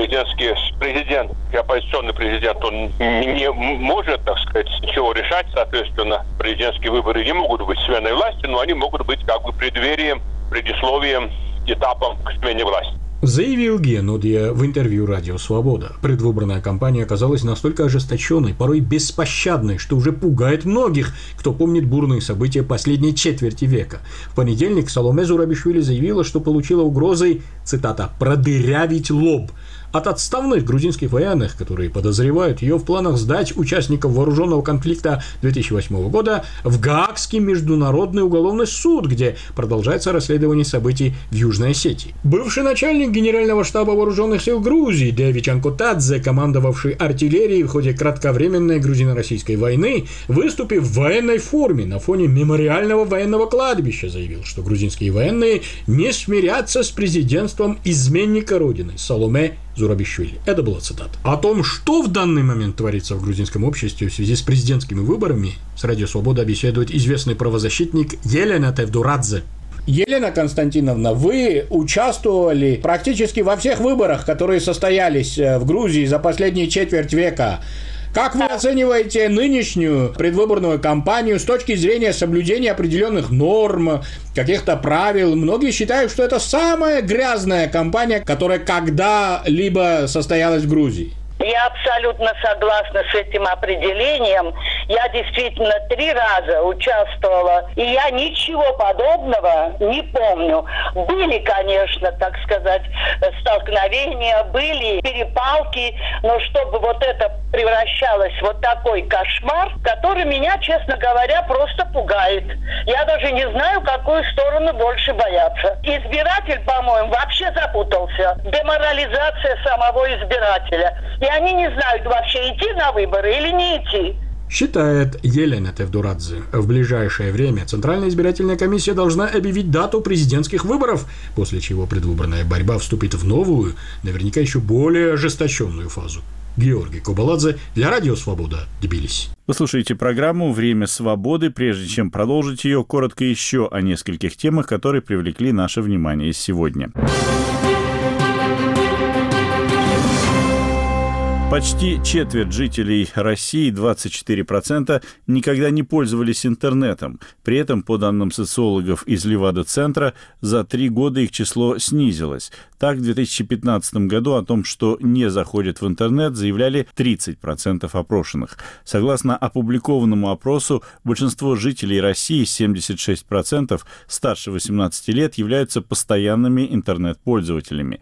Президент и оппозиционный президент, он не может, так сказать, ничего решать, соответственно, президентские выборы не могут быть сменой власти, но они могут быть преддверием, предисловием, этапом к смене власти. Заявил Гианодия в интервью «Радио Свобода». Предвыборная кампания оказалась настолько ожесточенной, порой беспощадной, что уже пугает многих, кто помнит бурные события последней четверти века. В понедельник Саломе Зурабишвили заявила, что получила угрозой, цитата, «продырявить лоб» от отставных грузинских военных, которые подозревают ее в планах сдать участников вооруженного конфликта 2008 года в Гаагский международный уголовный суд, где продолжается расследование событий в Южной Осетии. Бывший начальник Генерального штаба вооруженных сил Грузии Деви Чанкотадзе, командовавший артиллерией в ходе кратковременной грузино-российской войны, выступив в военной форме на фоне мемориального военного кладбища, заявил, что грузинские военные не смирятся с президентством изменника Родины Саломе Зурабишвили. Это была цитата. О том, что в данный момент творится в грузинском обществе в связи с президентскими выборами, с Радио Свобода беседует известный правозащитник Елена Тевдурадзе. Елена Константиновна, вы участвовали практически во всех выборах, которые состоялись в Грузии за последние четверть века. Как вы оцениваете нынешнюю предвыборную кампанию с точки зрения соблюдения определенных норм, каких-то правил? Многие считают, что это самая грязная кампания, которая когда-либо состоялась в Грузии. Я абсолютно согласна с этим определением. Я действительно 3 раза участвовала, и я ничего подобного не помню. Были, конечно, так сказать, столкновения, были перепалки, но чтобы вот это превращалось в вот такой кошмар, который меня, честно говоря, просто пугает. Я даже не знаю, какую сторону больше бояться. Избиратель, по-моему, вообще запутался. Деморализация самого избирателя. И они не знают вообще, идти на выборы или не идти. Считает Елена Тевдурадзе. В ближайшее время Центральная избирательная комиссия должна объявить дату президентских выборов, после чего предвыборная борьба вступит в новую, наверняка еще более ожесточенную фазу. Георгий Кобаладзе для Радио Свобода, Тбилиси. Вы слушаете программу «Время свободы». Прежде чем продолжить ее, коротко еще о нескольких темах, которые привлекли наше внимание сегодня. Почти четверть жителей России, 24%, никогда не пользовались интернетом. При этом, по данным социологов из Левада-центра, за 3 года их число снизилось. Так, в 2015 году о том, что не заходят в интернет, заявляли 30% опрошенных. Согласно опубликованному опросу, большинство жителей России, 76%, старше 18 лет, являются постоянными интернет-пользователями.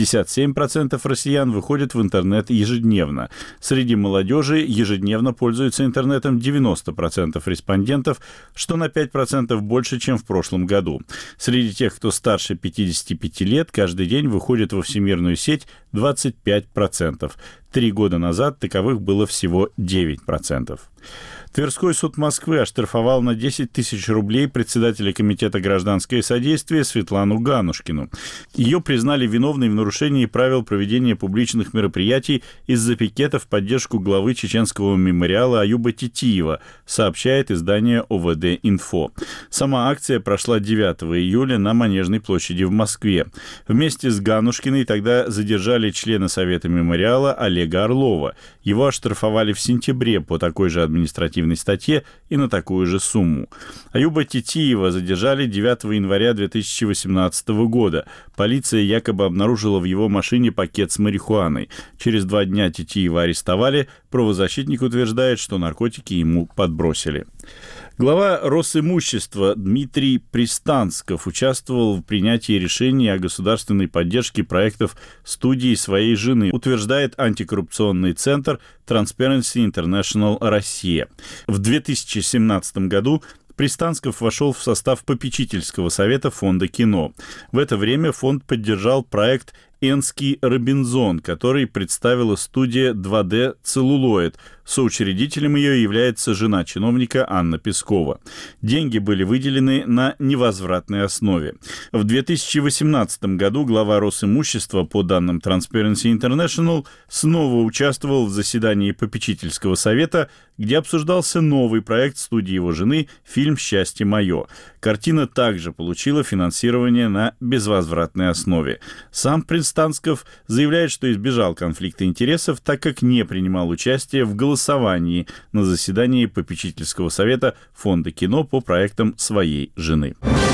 57% россиян выходят в интернет ежедневно. Среди молодежи ежедневно пользуются интернетом 90% респондентов, что на 5% больше, чем в прошлом году. Среди тех, кто старше 55 лет, каждый день выходит во всемирную сеть 25%. 3 года назад таковых было всего 9%. Тверской суд Москвы оштрафовал на 10 тысяч рублей председателя Комитета гражданское содействие Светлану Ганушкину. Ее признали виновной в нарушении правил проведения публичных мероприятий из-за пикета в поддержку главы чеченского мемориала Аюба Титиева, сообщает издание ОВД-Инфо. Сама акция прошла 9 июля на Манежной площади в Москве. Вместе с Ганушкиной тогда задержали члена Совета мемориала Олега Орлова. Его оштрафовали в сентябре по такой же административной статье и на такую же сумму. Аюба Титиева задержали 9 января 2018 года. Полиция якобы обнаружила в его машине пакет с марихуаной. Через 2 дня Титиева арестовали. Правозащитник утверждает, что наркотики ему подбросили. Глава Росимущества Дмитрий Пристансков участвовал в принятии решений о государственной поддержке проектов студии своей жены, утверждает антикоррупционный центр Transparency International Россия. В 2017 году Пристансков вошел в состав попечительского совета фонда кино. В это время фонд поддержал проект «Энский Робинзон», который представила студия 2D «Целлулоид». Соучредителем ее является жена чиновника Анна Пескова. Деньги были выделены на невозвратной основе. В 2018 году глава Росимущества, по данным Transparency International, снова участвовал в заседании попечительского совета, где обсуждался новый проект студии его жены «Фильм «Счастье мое». Картина также получила финансирование на безвозвратной основе. Сам Пристансков заявляет, что избежал конфликта интересов, так как не принимал участие в голосовании на заседании попечительского совета фонда кино по проектам своей жены.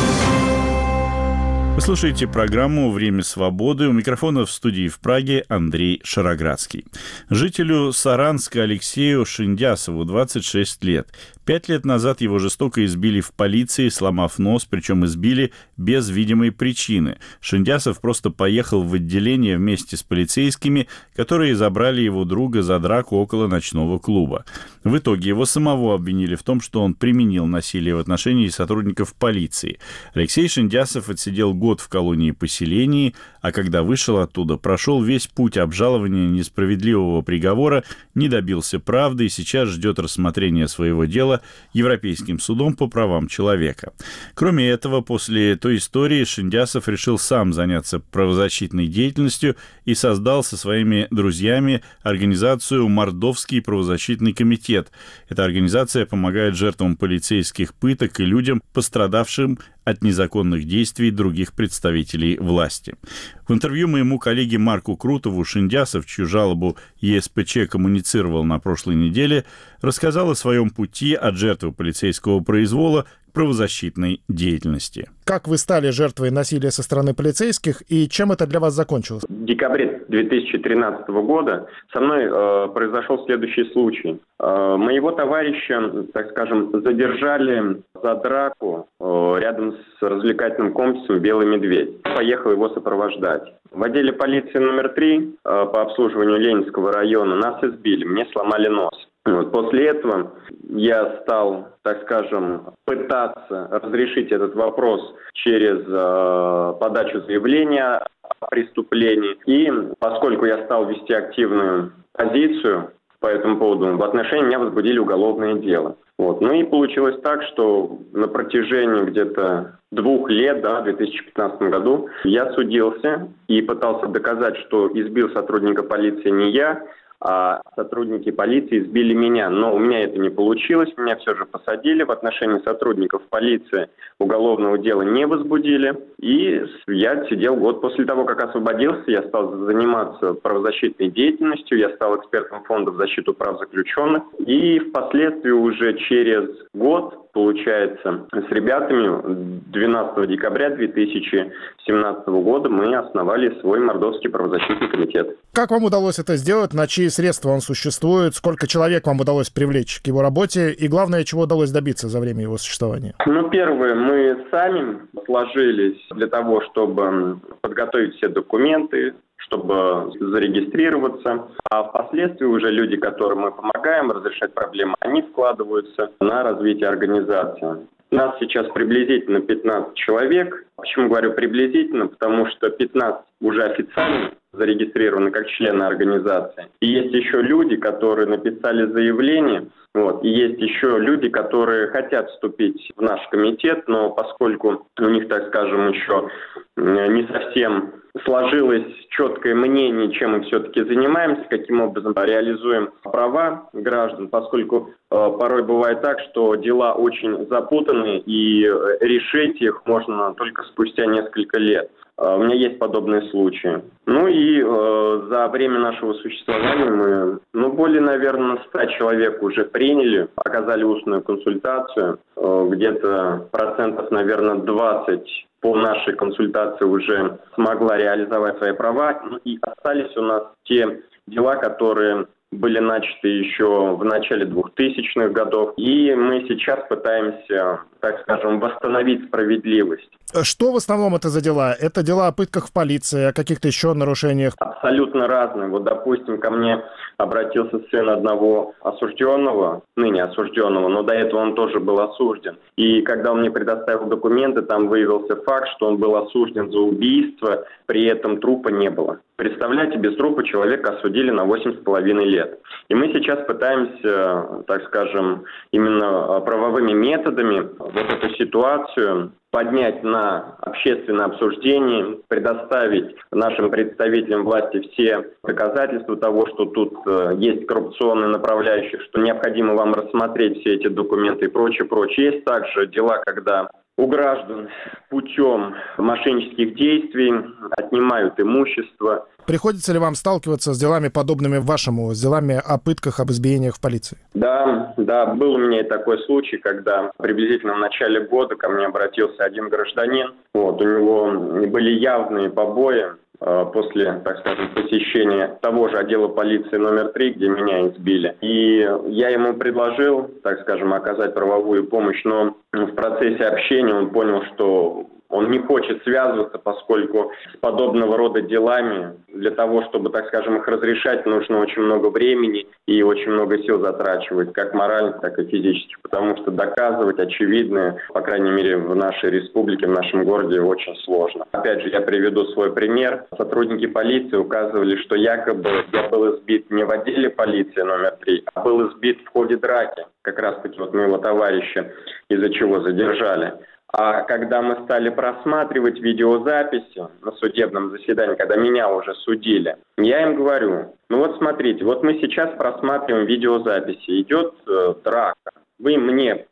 Вы слушаете программу «Время свободы». У микрофона в студии в Праге Андрей Шароградский. Жителю Саранска Алексею Шиндясову 26 лет. 5 лет назад его жестоко избили в полиции, сломав нос, причем избили без видимой причины. Шиндясов просто поехал в отделение вместе с полицейскими, которые забрали его друга за драку около ночного клуба. В итоге его самого обвинили в том, что он применил насилие в отношении сотрудников полиции. Алексей Шиндясов отсидел год в колонии поселений, а когда вышел оттуда, прошел весь путь обжалования несправедливого приговора, не добился правды и сейчас ждет рассмотрения своего дела Европейским судом по правам человека. Кроме этого, после той истории Шиндясов решил сам заняться правозащитной деятельностью и создал со своими друзьями организацию «Мордовский правозащитный комитет». Эта организация помогает жертвам полицейских пыток и людям, пострадавшим от незаконных действий других представителей власти. В интервью моему коллеге Марку Крутову Шиндясов, чью жалобу ЕСПЧ коммуницировал на прошлой неделе, рассказал о своем пути от жертвы полицейского произвола к правозащитной деятельности. Как вы стали жертвой насилия со стороны полицейских и чем это для вас закончилось? В декабре 2013 года со мной произошел следующий случай. Моего товарища, так скажем, задержали за драку рядом с развлекательным комплексом «Белый медведь». Поехал его сопровождать. В отделе полиции номер 3 по обслуживанию Ленинского района нас избили, мне сломали нос. После этого я стал, так скажем, пытаться разрешить этот вопрос через подачу заявления о преступлении. И поскольку я стал вести активную позицию по этому поводу, в отношении меня возбудили уголовное дело. Ну и получилось так, что на протяжении где-то 2 лет, в 2015 году, я судился и пытался доказать, что избил сотрудника полиции не я, а сотрудники полиции избили меня. Но у меня это не получилось, меня все же посадили. В отношении сотрудников полиции уголовного дела не возбудили. И я сидел год. После того, как освободился, я стал заниматься правозащитной деятельностью, я стал экспертом фонда в защиту прав заключенных. И впоследствии уже через год, получается, с ребятами 12 декабря 2017 года мы основали свой Мордовский правозащитный комитет. Как вам удалось это сделать? На чьи средства он существует? Сколько человек вам удалось привлечь к его работе? И главное, чего удалось добиться за время его существования? Первое, мы сами сложились для того, чтобы подготовить все документы, чтобы зарегистрироваться. А впоследствии уже люди, которым мы помогаем разрешать проблемы, они вкладываются на развитие организации. Нас сейчас приблизительно 15 человек. Почему говорю приблизительно? Потому что 15 уже официально зарегистрированы как члены организации. И есть еще люди, которые написали заявление. И есть еще люди, которые хотят вступить в наш комитет, но поскольку у них, так скажем, еще не совсем сложилось четкое мнение, чем мы все-таки занимаемся, каким образом реализуем права граждан, поскольку порой бывает так, что дела очень запутаны, и решить их можно только спустя несколько лет. У меня есть подобные случаи. За время нашего существования мы, более, наверное, 100 человек уже приняли, оказали устную консультацию. Где-то процентов, наверное, 20 по нашей консультации уже смогла реализовать свои права. И остались у нас те дела, которые были начаты еще в начале 2000-х годов. И мы сейчас пытаемся, так скажем, восстановить справедливость. Что в основном это за дела? Это дела о пытках в полиции, о каких-то еще нарушениях? Абсолютно разные. Допустим, ко мне обратился сын одного осужденного, ныне осужденного, но до этого он тоже был осужден. И когда он мне предоставил документы, там выявился факт, что он был осужден за убийство, при этом трупа не было. Представляете, без трупа человека осудили на 8,5 лет. И мы сейчас пытаемся, так скажем, именно правовыми методами эту ситуацию поднять на общественное обсуждение, предоставить нашим представителям власти все доказательства того, что тут есть коррупционные направляющие, что необходимо вам рассмотреть все эти документы и прочее. Есть также дела, когда у граждан путем мошеннических действий отнимают имущество. Приходится ли вам сталкиваться с делами, подобными вашему, с делами о пытках, об избиениях в полиции? Да, был у меня и такой случай, когда приблизительно в начале года ко мне обратился один гражданин. У него были явные побои после, так скажем, посещения того же отдела полиции номер 3, где меня избили. И я ему предложил, так скажем, оказать правовую помощь, но в процессе общения он понял, что он не хочет связываться, поскольку с подобного рода делами для того, чтобы, так скажем, их разрешать, нужно очень много времени и очень много сил затрачивать, как морально, так и физически, потому что доказывать очевидное, по крайней мере, в нашей республике, в нашем городе, очень сложно. Опять же, я приведу свой пример. Сотрудники полиции указывали, что якобы я был избит не в отделе полиции номер 3, а был избит в ходе драки, как раз-таки моего товарища, из-за чего задержали. А когда мы стали просматривать видеозаписи на судебном заседании, когда меня уже судили, я им говорю, смотрите, мы сейчас просматриваем видеозаписи, идет драка. Вы мне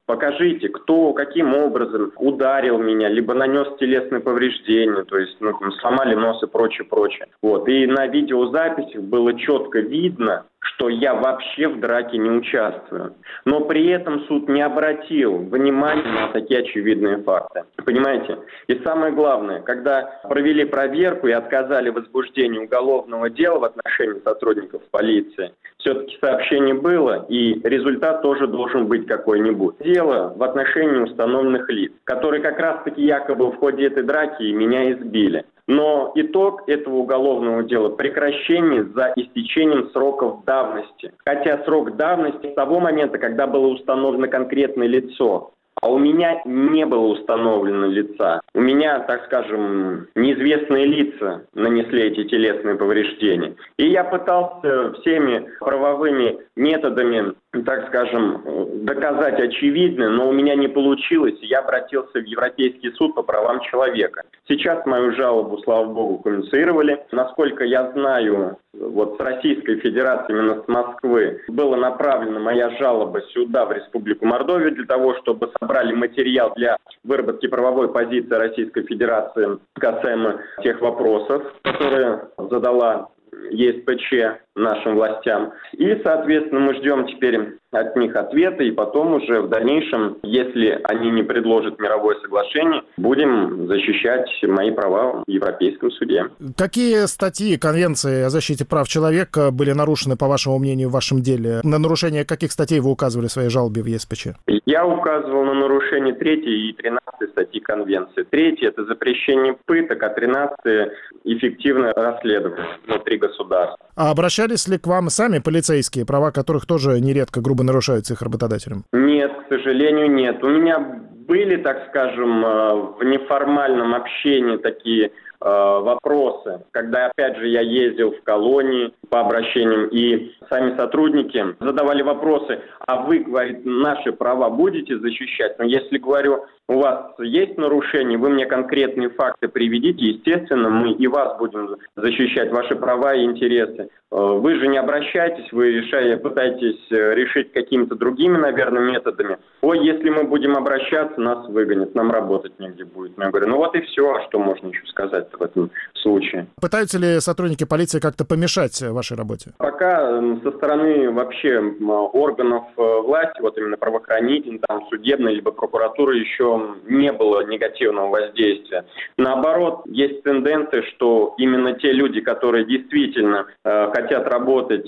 покажите, кто, каким образом ударил меня, либо нанес телесные повреждения, то есть сломали нос и прочее. Вот. И на видеозаписях было четко видно, что я вообще в драке не участвую. Но при этом суд не обратил внимания на такие очевидные факты. Понимаете? И самое главное, когда провели проверку и отказали в возбуждении уголовного дела в отношении сотрудников полиции, все-таки сообщение было, и результат тоже должен быть какой-нибудь. Дело в отношении установленных лиц, которые как раз-таки якобы в ходе этой драки меня избили. Но итог этого уголовного дела – прекращение за истечением сроков давности. Хотя срок давности с того момента, когда было установлено конкретное лицо. А у меня не было установлено лица. У меня, так скажем, неизвестные лица нанесли эти телесные повреждения. И я пытался всеми правовыми методами, так скажем, доказать очевидное, но у меня не получилось. Я обратился в Европейский суд по правам человека. Сейчас мою жалобу, слава богу, коммуницировали. Насколько я знаю, вот с Российской Федерации, именно с Москвы, была направлена моя жалоба сюда, в Республику Мордовию, для того, чтобы собрали материал для выработки правовой позиции Российской Федерации касаемо тех вопросов, которые задала ЕСПЧ нашим властям. И, соответственно, мы ждем теперь от них ответа, и потом уже в дальнейшем, если они не предложат мировое соглашение, будем защищать мои права в Европейском суде. Какие статьи Конвенции о защите прав человека были нарушены, по вашему мнению, в вашем деле? На нарушение каких статей вы указывали в своей жалобе в ЕСПЧ? Я указывал на нарушение 3 и 13 статьи Конвенции. 3 – это запрещение пыток, а 13 – эффективное расследование внутри государства. А обращались ли к вам сами полицейские, права которых тоже нередко грубо нарушаются их работодателем? Нет, к сожалению, нет. У меня были, так скажем, в неформальном общении такие вопросы, когда, опять же, я ездил в колонии по обращениям, и сами сотрудники задавали вопросы: а вы, говорит, наши права будете защищать? Но если, говорю, у вас есть нарушения, вы мне конкретные факты приведите, естественно, мы и вас будем защищать, ваши права и интересы. Вы же не обращаетесь, вы пытаетесь решить какими-то другими, наверное, методами. Ой, если мы будем обращаться, нас выгонят, нам работать негде будет. Я говорю, ну вот и все, а что можно еще сказать в этом случае. Пытаются ли сотрудники полиции как-то помешать вашей работе? Пока со стороны вообще органов власти, вот именно правоохранительной, там, судебной, либо прокуратуры, еще не было негативного воздействия. Наоборот, есть тенденция, что именно те люди, которые действительно хотят работать,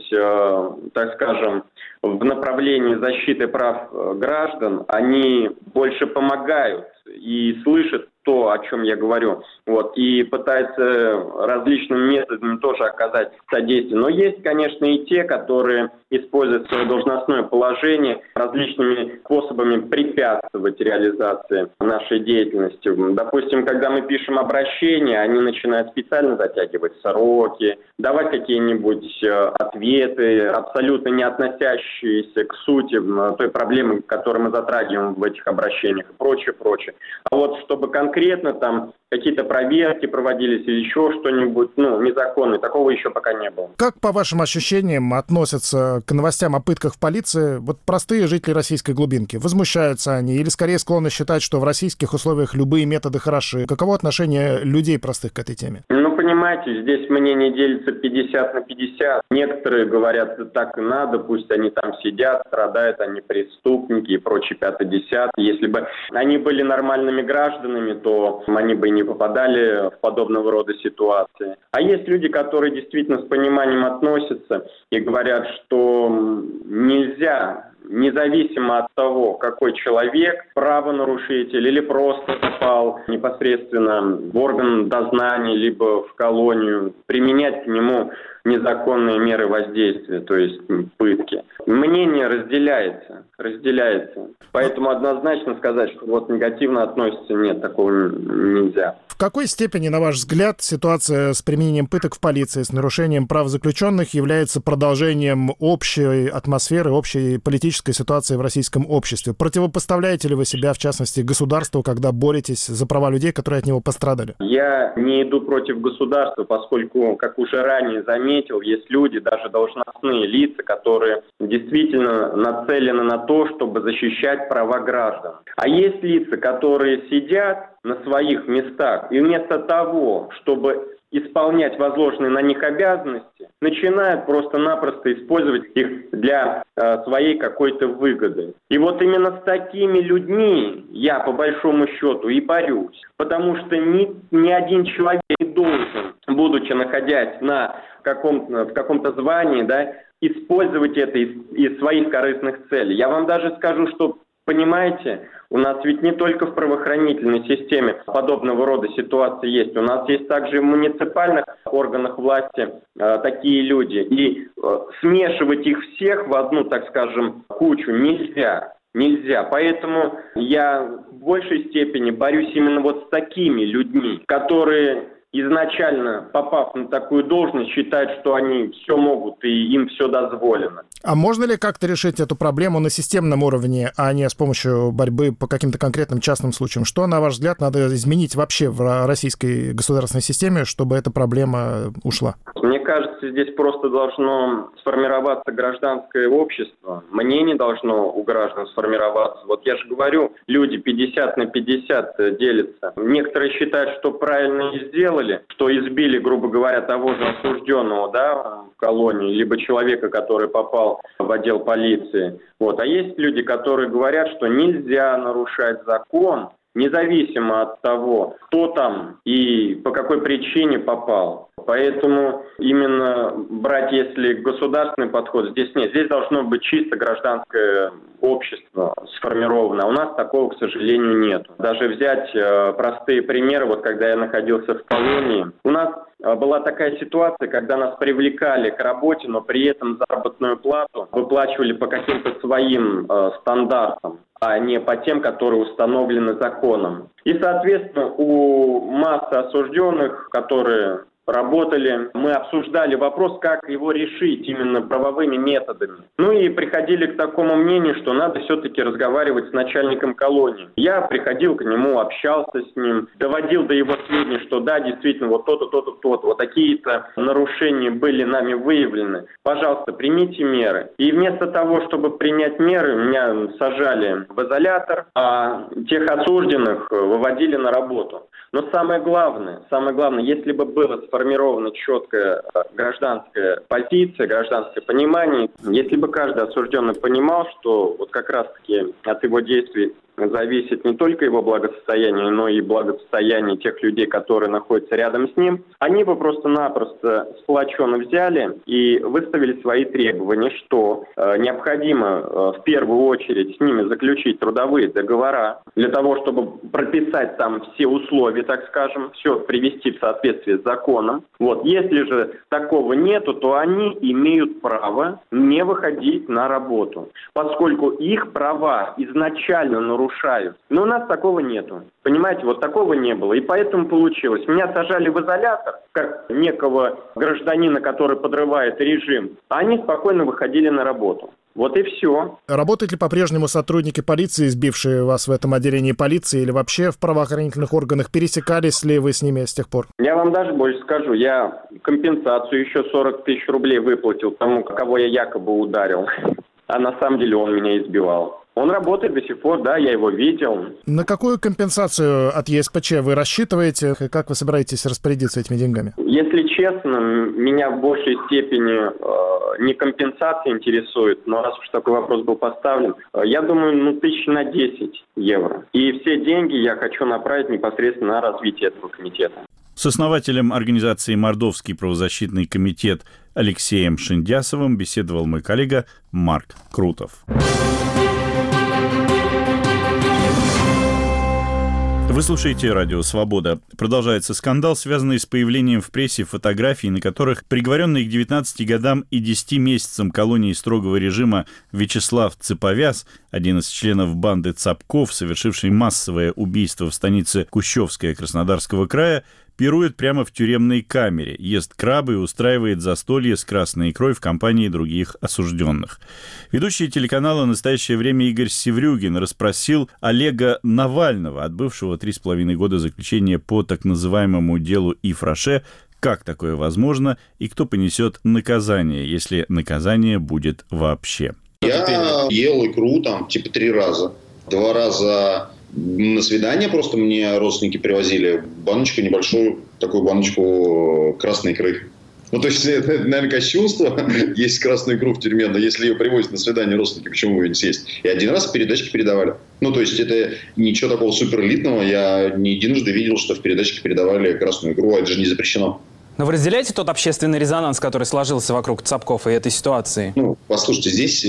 так скажем, в направлении защиты прав граждан, они больше помогают и слышат то, о чем я говорю, вот, и пытаются различными методами тоже оказать содействие. Но есть, конечно, и те, которые используют свое должностное положение различными способами препятствовать реализации нашей деятельности. Допустим, когда мы пишем обращения, они начинают специально затягивать сроки, давать какие-нибудь ответы, абсолютно не относящиеся к сути той проблемы, которую мы затрагиваем в этих обращениях и прочее. А вот чтобы конкретно там какие-то проверки проводились или еще что-нибудь, незаконное, такого еще пока не было. Как, по вашим ощущениям, относятся к новостям о пытках в полиции вот простые жители российской глубинки? Возмущаются они или скорее склонны считать, что в российских условиях любые методы хороши? Каково отношение людей простых к этой теме? Понимаете, здесь мнение делится 50 на 50. Некоторые говорят, так и надо, пусть они там сидят, страдают, они преступники и прочее 5-10. Если бы они были нормальными гражданами, то они бы не попадали в подобного рода ситуации. А есть люди, которые действительно с пониманием относятся и говорят, что нельзя, независимо от того, какой человек, правонарушитель или просто попал непосредственно в орган дознания, либо в колонию, применять к нему незаконные меры воздействия, то есть пытки. Мнение разделяется. Поэтому однозначно сказать, что вот негативно относится, нет, такого нельзя. В какой степени, на ваш взгляд, ситуация с применением пыток в полиции, с нарушением прав заключенных является продолжением общей атмосферы, общей политической ситуации в российском обществе? Противопоставляете ли вы себя, в частности, государству, когда боретесь за права людей, которые от него пострадали? Я не иду против государства, поскольку, как уже ранее заметил, заметил, есть люди, даже должностные лица, которые действительно нацелены на то, чтобы защищать права граждан. А есть лица, которые сидят на своих местах и вместо того, чтобы исполнять возложенные на них обязанности, начинают просто-напросто использовать их для своей какой-то выгоды. И вот именно с такими людьми я, по большому счету, и борюсь. Потому что ни один человек не должен, будучи находясь в каком-то звании, да, использовать это из своих корыстных целей. Я вам даже скажу, что, понимаете, у нас ведь не только в правоохранительной системе подобного рода ситуации есть. У нас есть также и в муниципальных органах власти такие люди. И смешивать их всех в одну, так скажем, кучу нельзя. Нельзя. Поэтому я в большей степени борюсь именно вот с такими людьми, которые, изначально попав на такую должность, считают, что они все могут и им все дозволено. А можно ли как-то решить эту проблему на системном уровне, а не с помощью борьбы по каким-то конкретным частным случаям? Что, на ваш взгляд, надо изменить вообще в российской государственной системе, чтобы эта проблема ушла? Мне кажется, здесь просто должно сформироваться гражданское общество. Мнение должно у граждан сформироваться. Вот я же говорю, люди 50 на 50 делятся. Некоторые считают, что правильно и сделали, что избили, грубо говоря, того же осужденного, да, в колонии, либо человека, который попал в отдел полиции. Вот. А есть люди, которые говорят, что нельзя нарушать закон, независимо от того, кто там и по какой причине попал. Поэтому именно брать, если государственный подход, здесь нет. Здесь должно быть чисто гражданское общество сформировано. А у нас такого, к сожалению, нет. Даже взять простые примеры, вот когда я находился в колонии, у нас была такая ситуация, когда нас привлекали к работе, но при этом заработную плату выплачивали по каким-то своим стандартам, а не по тем, которые установлены законом. И, соответственно, у массы осужденных, которые работали, мы обсуждали вопрос, как его решить именно правовыми методами. Ну и приходили к такому мнению, что надо все-таки разговаривать с начальником колонии. Я приходил к нему, общался с ним, доводил до его сведения, что да, действительно, вот то-то, то-то, то-то, вот такие-то нарушения были нами выявлены. Пожалуйста, примите меры. И вместо того, чтобы принять меры, меня сажали в изолятор, а тех осужденных выводили на работу. Но самое главное, если бы было сформирована четкая гражданская позиция, гражданское понимание, если бы каждый осужденный понимал, что вот как раз-таки от его действий зависит не только его благосостояние, но и благосостояние тех людей, которые находятся рядом с ним, они бы просто-напросто сплоченно взяли и выставили свои требования, что необходимо в первую очередь с ними заключить трудовые договора для того, чтобы прописать там все условия, так скажем, все привести в соответствие с законом. Вот. Если же такого нету, то они имеют право не выходить на работу, поскольку их права изначально нарушают. Но у нас такого нету. Понимаете, вот такого не было. И поэтому получилось. Меня сажали в изолятор, как некого гражданина, который подрывает режим, а они спокойно выходили на работу. Вот и все. Работают ли по-прежнему сотрудники полиции, избившие вас в этом отделении полиции, или вообще в правоохранительных органах? Пересекались ли вы с ними с тех пор? Я вам даже больше скажу. Я компенсацию еще 40 тысяч рублей выплатил тому, кого я якобы ударил. А на самом деле он меня избивал. Он работает до сих пор, да, я его видел. На какую компенсацию от ЕСПЧ вы рассчитываете? Как вы собираетесь распорядиться этими деньгами? Если честно, меня в большей степени не компенсация интересует, но раз уж такой вопрос был поставлен, я думаю, 10 евро. И все деньги я хочу направить непосредственно на развитие этого комитета. С основателем организации «Мордовский правозащитный комитет» Алексеем Шиндясовым беседовал мой коллега Марк Крутов. Вы слушаете «Радио Свобода». Продолжается скандал, связанный с появлением в прессе фотографий, на которых приговоренный к 19 годам и 10 месяцам колонии строгого режима Вячеслав Цеповяз, один из членов банды Цапков, совершивший массовое убийство в станице Кущевская Краснодарского края, пирует прямо в тюремной камере, ест крабы и устраивает застолье с красной икрой в компании других осужденных. Ведущий телеканала «Настоящее время» Игорь Севрюгин расспросил Олега Навального, отбывшего 3,5 года заключения по так называемому делу Ив Роше, Как такое возможно и кто понесет наказание, если наказание будет вообще? Я ел икру там типа 3 раза. 2 раза на свидание просто мне родственники привозили баночку небольшую, такую баночку красной икры. Ну, то есть, это, наверное, кощунство, есть красную икру в тюрьме, но если ее привозят на свидание родственники, почему ее не съесть? И 1 раз передачки передавали. Ну, то есть, это ничего такого суперэлитного. Я не единожды видел, что в передачке передавали красную икру, а это же не запрещено. Но вы разделяете тот общественный резонанс, который сложился вокруг Цапков и этой ситуации? Ну, послушайте, здесь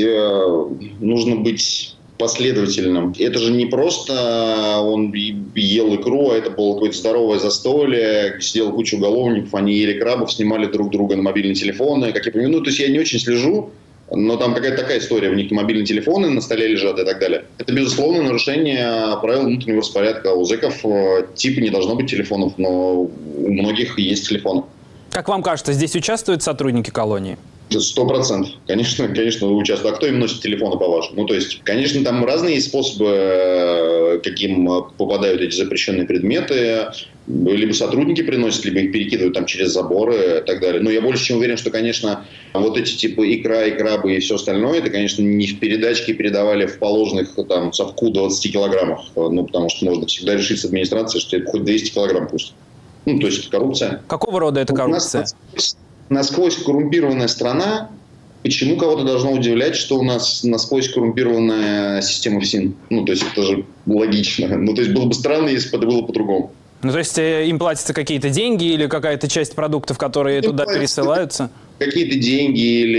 нужно быть последовательным. Это же не просто он ел икру, а это было какое-то здоровое застолье, где сидела куча уголовников, они ели крабов, снимали друг друга на мобильные телефоны. Как я понимаю, ну, то есть я не очень слежу, но там какая-то такая история, у них мобильные телефоны на столе лежат и так далее. Это, безусловно, нарушение правил внутреннего распорядка. У зэков типа не должно быть телефонов, но у многих есть телефоны. Как вам кажется, здесь участвуют сотрудники колонии? 100%. Конечно, участвуют. А кто им носит телефоны, по-вашему? Ну, то есть, конечно, там разные есть способы, каким попадают эти запрещенные предметы. Либо сотрудники приносят, либо их перекидывают там через заборы и так далее. Но я больше чем уверен, что, конечно, вот эти типа икра, и крабы и все остальное, это, конечно, не в передачке передавали в положенных там совку 20 килограммах. Ну, потому что можно всегда решить с администрацией, что это хоть 200 килограмм пусть. Ну, то есть, это коррупция. Какого рода это коррупция? Насквозь коррумпированная страна. Почему кого-то должно удивлять, что у нас насквозь коррумпированная система ФСИН? Ну, то есть, это же логично. Ну, то есть, было бы странно, если бы это было по-другому. Ну, то есть, им платятся какие-то деньги или какая-то часть продуктов, которые туда пересылаются? Какие-то деньги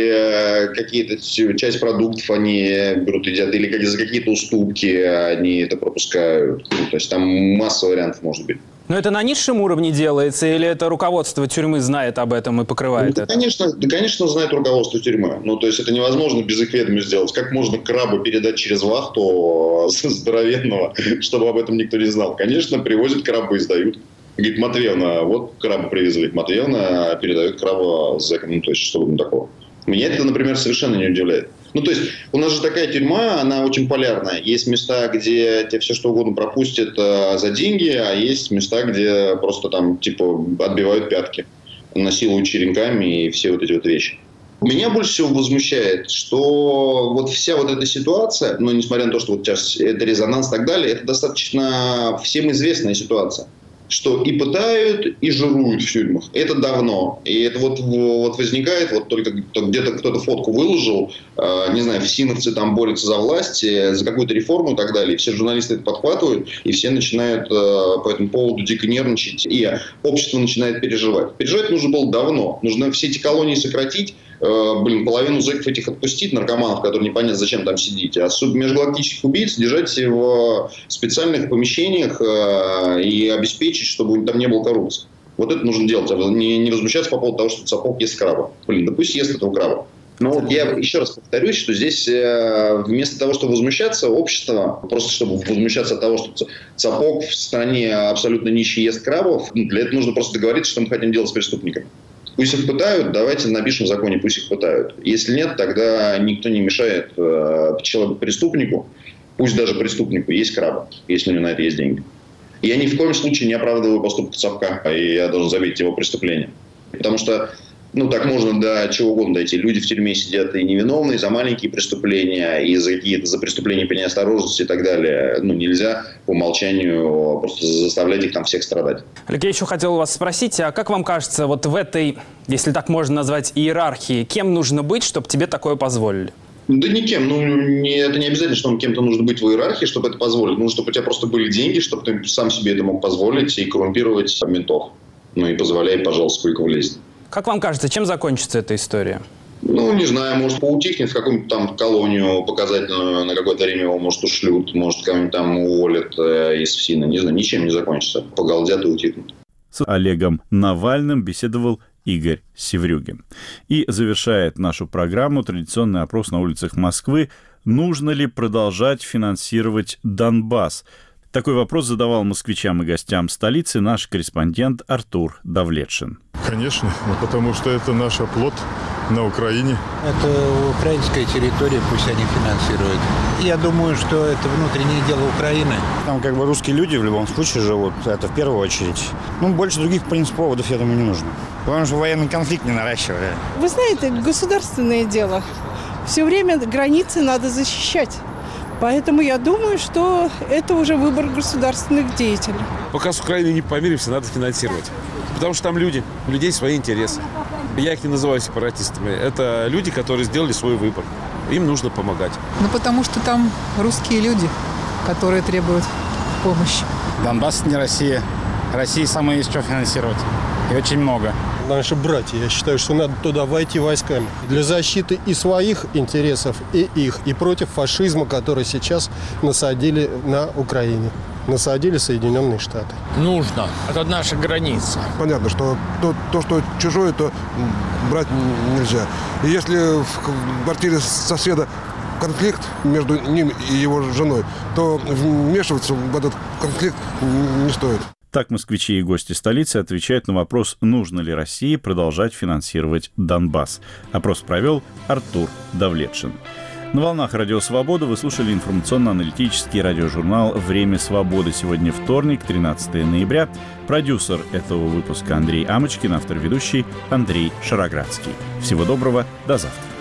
или какие-то часть продуктов они берут, едят, или за какие-то уступки они это пропускают. Ну, то есть, там масса вариантов может быть. Но это на низшем уровне делается, или это руководство тюрьмы знает об этом и покрывает это? Конечно, знает руководство тюрьмы. Ну, то есть, это невозможно без их ведома сделать. Как можно краба передать через вахту здоровенного, чтобы об этом никто не знал? Конечно, привозят крабы и сдают. Говорит, Матвеевна, вот краба привезли. Матвеевна передает краба зэкам. Ну, то есть, что там такого? Меня это, например, совершенно не удивляет. Ну, то есть, у нас же такая тюрьма, она очень полярная. Есть места, где тебе все что угодно пропустят за деньги, а есть места, где просто там, типа, отбивают пятки, насилуют черенками и все вот эти вот вещи. Меня больше всего возмущает, что вот вся вот эта ситуация, ну, несмотря на то, что вот сейчас это резонанс и так далее, это достаточно всем известная ситуация. Что и пытают, и жируют в тюрьмах. Это давно. И это вот возникает, вот только где-то кто-то фотку выложил, не знаю, фсиновцы там борются за власть, за какую-то реформу и так далее. И все журналисты это подхватывают, и все начинают по этому поводу дико нервничать. И общество начинает переживать. Переживать нужно было давно. Нужно все эти колонии сократить, половину зэков этих отпустить, наркоманов, которые непонятно зачем там сидите, а межгалактических убийц держать в специальных помещениях и обеспечить, чтобы там не было коррупции. Вот это нужно делать, а не возмущаться по поводу того, что Цапок ест краба. Да пусть ест этого краба. Но вот я еще раз повторюсь, что здесь вместо того, чтобы возмущаться, общество, просто чтобы возмущаться от того, что Цапок в стране абсолютно нищий ест крабов, для этого нужно просто договориться, что мы хотим делать с преступниками. Пусть их пытают, давайте напишем в законе, пусть их пытают. Если нет, тогда никто не мешает преступнику, пусть даже преступнику, есть краба, если у него на это есть деньги. Я ни в коем случае не оправдываю поступок Цапка, и я должен заметить его преступление. Потому что, так можно до чего угодно дойти. Люди в тюрьме сидят и невиновные за маленькие преступления, и за преступления по неосторожности и так далее. Нельзя по умолчанию просто заставлять их там всех страдать. Олег, я еще хотел у вас спросить, а как вам кажется, вот в этой, если так можно назвать, иерархии, кем нужно быть, чтобы тебе такое позволили? Да никем. Это не обязательно, что кем-то нужно быть в иерархии, чтобы это позволить. Нужно, чтобы у тебя просто были деньги, чтобы ты сам себе это мог позволить и коррумпировать ментов. И позволяй, пожалуйста, сколько влезет. Как вам кажется, чем закончится эта история? Не знаю, может, поутихнет в какую-нибудь там колонию показательную, на какое-то время его, может, ушлют, может, кого-нибудь там уволят из ФСИНа. Не знаю, ничем не закончится. Погалдят и утихнут. С Олегом Навальным беседовал Игорь Севрюгин. И завершает нашу программу традиционный опрос на улицах Москвы. Нужно ли продолжать финансировать Донбасс? Такой вопрос задавал москвичам и гостям столицы наш корреспондент Артур Давлетшин. Конечно, потому что это наш оплот, На Украине. Это украинская территория, пусть они финансируют. Я думаю, что это внутреннее дело Украины. Там как бы русские люди в любом случае живут, это в первую очередь. Больше других, в принципе, поводов, я думаю, не нужно. Главное, что военный конфликт не наращивали. Вы знаете, государственное дело. Все время границы надо защищать. Поэтому я думаю, что это уже выбор государственных деятелей. Пока с Украиной не помиримся, надо финансировать. Потому что там люди, у людей свои интересы. Я их не называю сепаратистами. Это люди, которые сделали свой выбор. Им нужно помогать. Потому что там русские люди, которые требуют помощи. Донбасс не Россия. России самое есть что финансировать. И очень много. Наши братья, я считаю, что надо туда войти войсками. Для защиты и своих интересов, и их. И против фашизма, который сейчас насадили на Украине. Насадили Соединенные Штаты. Нужно. Это наша граница. Понятно, что то, что чужое, то брать нельзя. И если в квартире соседа конфликт между ним и его женой, то вмешиваться в этот конфликт не стоит. Так москвичи и гости столицы отвечают на вопрос, нужно ли России продолжать финансировать Донбасс. Опрос провел Артур Давлетшин. На волнах Радио Свобода вы слушали информационно-аналитический радиожурнал «Время свободы». Сегодня вторник, 13 ноября. Продюсер этого выпуска Андрей Амочкин, автор-ведущий Андрей Шароградский. Всего доброго, до завтра.